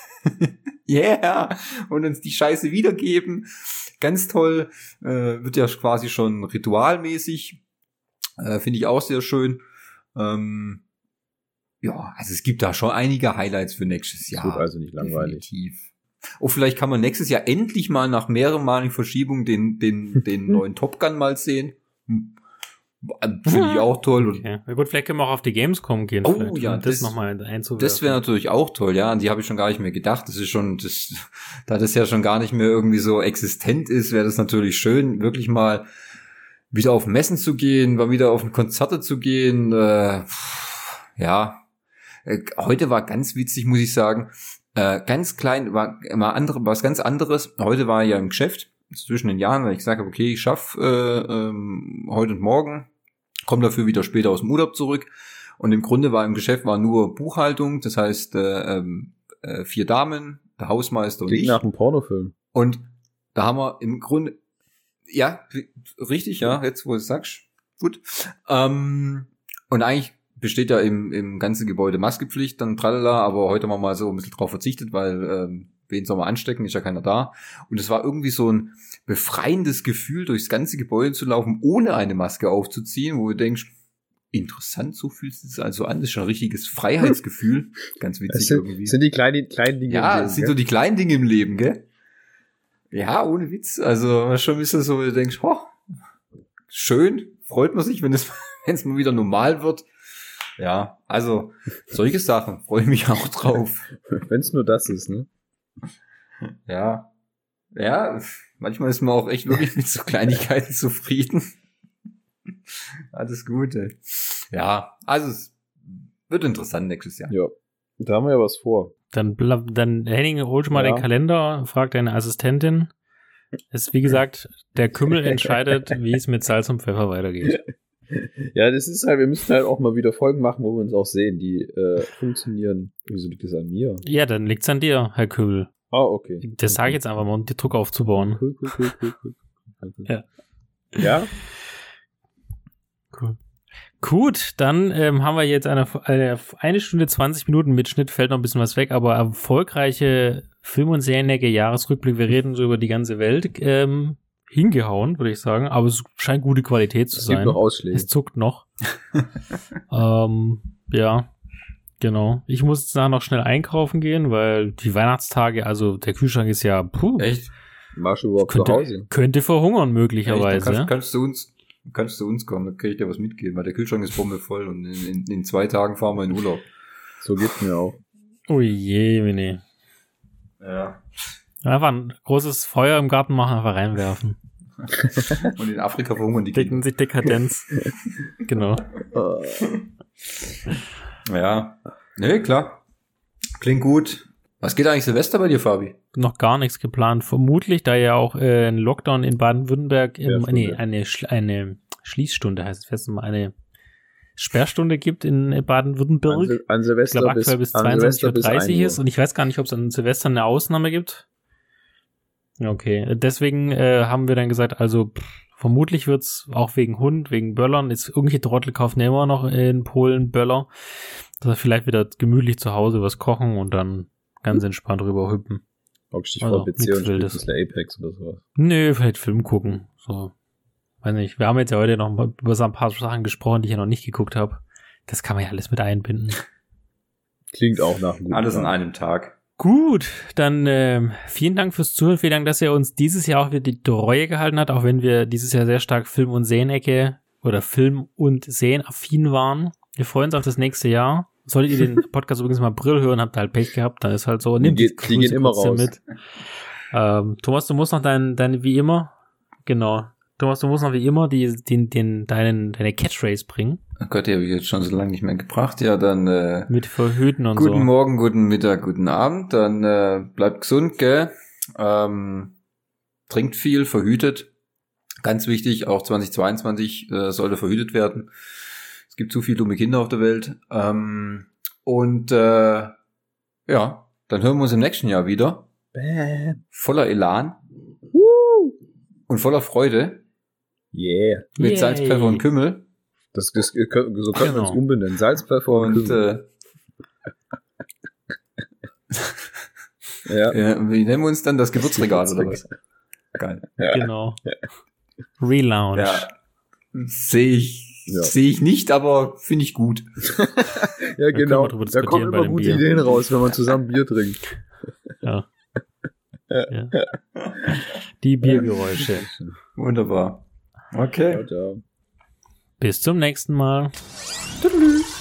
Und uns die Scheiße wiedergeben. Ganz toll. Wird ja quasi schon ritualmäßig. Finde ich auch sehr schön. Also es gibt da schon einige Highlights für nächstes Jahr. Es wird also nicht langweilig. Definitiv. Vielleicht kann man nächstes Jahr endlich mal nach mehrmaligen Verschiebungen den neuen Top Gun mal sehen. Finde ich auch toll. Okay. Na gut, vielleicht können wir auch auf die Gamescom gehen. Das nochmal einzuwerfen. Das wäre natürlich auch toll, ja. An die habe ich schon gar nicht mehr gedacht. Da das ja schon gar nicht mehr irgendwie so existent ist, wäre das natürlich schön, wirklich mal wieder auf Messen zu gehen, mal wieder auf Konzerte zu gehen. Heute war ganz witzig, muss ich sagen. Ganz klein, war immer was ganz anderes. Heute war ich ja im Geschäft zwischen den Jahren, weil ich gesagt habe, okay, ich schaffe heute und morgen, komme dafür wieder später aus dem Urlaub zurück. Und im Grunde war im Geschäft nur Buchhaltung, das heißt 4 Damen, der Hausmeister und ich. Nach einem Pornofilm. Und da haben wir im Grunde, ja, richtig, ja, jetzt wo du es sagst, gut. Und eigentlich besteht ja im ganzen Gebäude Maskepflicht, dann tralala, aber heute haben wir mal so ein bisschen drauf verzichtet, weil wen soll man anstecken, ist ja keiner da. Und es war irgendwie so ein befreiendes Gefühl, durchs ganze Gebäude zu laufen, ohne eine Maske aufzuziehen, wo du denkst, interessant, so fühlt es sich also an, das ist schon ein richtiges Freiheitsgefühl. Ganz witzig irgendwie. Sind die kleinen Dinge im Leben. Ja, es sind so die kleinen Dinge im Leben, gell? Ja, ohne Witz. Also schon ein bisschen so, wo du denkst, schön, freut man sich, wenn es mal wieder normal wird. Ja, also solche Sachen freue ich mich auch drauf. Wenn es nur das ist, ne? Ja, manchmal ist man auch echt wirklich mit so Kleinigkeiten zufrieden. Alles Gute. Ja, also es wird interessant nächstes Jahr. Ja, da haben wir ja was vor. Dann Henning, hol schon mal den Kalender, frag deine Assistentin. Ist, wie gesagt, der Kümmel entscheidet, wie es mit Salz und Pfeffer weitergeht. Ja, das ist halt, wir müssen halt auch mal wieder Folgen machen, wo wir uns auch sehen, die funktionieren. Wieso liegt das an mir? Ja, dann liegt's an dir, Herr Kümmel. Okay. Das sage ich jetzt einfach mal, um den Druck aufzubauen. Cool. Ja. Ja? Cool. Gut, dann haben wir jetzt eine Stunde 20 Minuten mit Schnitt, fällt noch ein bisschen was weg, aber erfolgreiche Film- und Seriennecke-Jahresrückblick, wir reden so über die ganze Welt, hingehauen, würde ich sagen, aber es scheint gute Qualität zu sein. Es gibt noch Ausschläge. Es zuckt noch. Ja, genau. Ich muss jetzt nachher noch schnell einkaufen gehen, weil die Weihnachtstage, also der Kühlschrank ist ja, Echt? Marsch überhaupt zu Hause? Könnte verhungern möglicherweise. Echt? Kannst du uns kommen, dann kann ich dir was mitgeben, weil der Kühlschrank ist bombevoll und in 2 Tagen fahren wir in Urlaub. So geht's mir auch. Oh je, Mini. Ja. Einfach ein großes Feuer im Garten machen, einfach reinwerfen. Und in Afrika verhungern die Kinder. Sich Dekadenz. Genau. Ja. Nee, klar. Klingt gut. Was geht eigentlich Silvester bei dir, Fabi? Noch gar nichts geplant. Vermutlich, da ja auch ein Lockdown in Baden-Württemberg, eine Schließstunde heißt es fest, eine Sperrstunde gibt in Baden-Württemberg. An Silvester ich glaube, aktuell bis 22:30 Uhr ist und ich weiß gar nicht, ob es an Silvester eine Ausnahme gibt. Okay, deswegen haben wir dann gesagt, also vermutlich wird's auch wegen Hund, wegen Böllern, ist irgendwelche Trottel kaufen ja immer noch in Polen Böller, dass wir vielleicht wieder gemütlich zu Hause was kochen und dann ganz entspannt rüber hüppen. Hockst dich vor PC und spielst ein bisschen Apex oder sowas? Nö, vielleicht Film gucken, so. weiß nicht, wir haben jetzt ja heute noch mal über so ein paar Sachen gesprochen, die ich ja noch nicht geguckt habe. Das kann man ja alles mit einbinden. Klingt auch nach einem guten Alles Plan. an einem Tag. Gut, dann vielen Dank fürs Zuhören. Vielen Dank, dass ihr uns dieses Jahr auch wieder die Treue gehalten habt, auch wenn wir dieses Jahr sehr stark Film- und Sehen-Ecke oder Film- und Sehen-affin waren. Wir freuen uns auf das nächste Jahr. Solltet ihr den Podcast übrigens mal April hören, habt ihr halt Pech gehabt, dann ist halt so. Die gehen immer raus. Mit. Thomas, du musst noch deine wie immer, genau. Thomas, du musst noch wie immer deine Catchphrase bringen. Oh Gott, die habe ich jetzt schon so lange nicht mehr gebracht. Ja, dann mit Verhüten und guten so. Morgen, guten Mittag, guten Abend. Dann bleibt gesund, gell? Trinkt viel, verhütet. Ganz wichtig, auch 2022 sollte verhütet werden. Es gibt zu viele dumme Kinder auf der Welt. Ja, dann hören wir uns im nächsten Jahr wieder. Bam. Voller Elan. Und voller Freude. Yeah. Mit Salz, Pfeffer und Kümmel. So können wir uns umbenennen. Salz, Pfeffer und Kümmel. Ja, wie nennen wir uns dann? Das Gewürzregal oder was? Geil. Ja. Genau. Relaunch. Ja. Sehe ich nicht, aber finde ich gut. Ja, genau. Da kommen immer gute Bier. Ideen raus, wenn man zusammen Bier trinkt. Ja. Ja. Die Biergeräusche. Wunderbar. Okay. Ja. Bis zum nächsten Mal. Tschüss.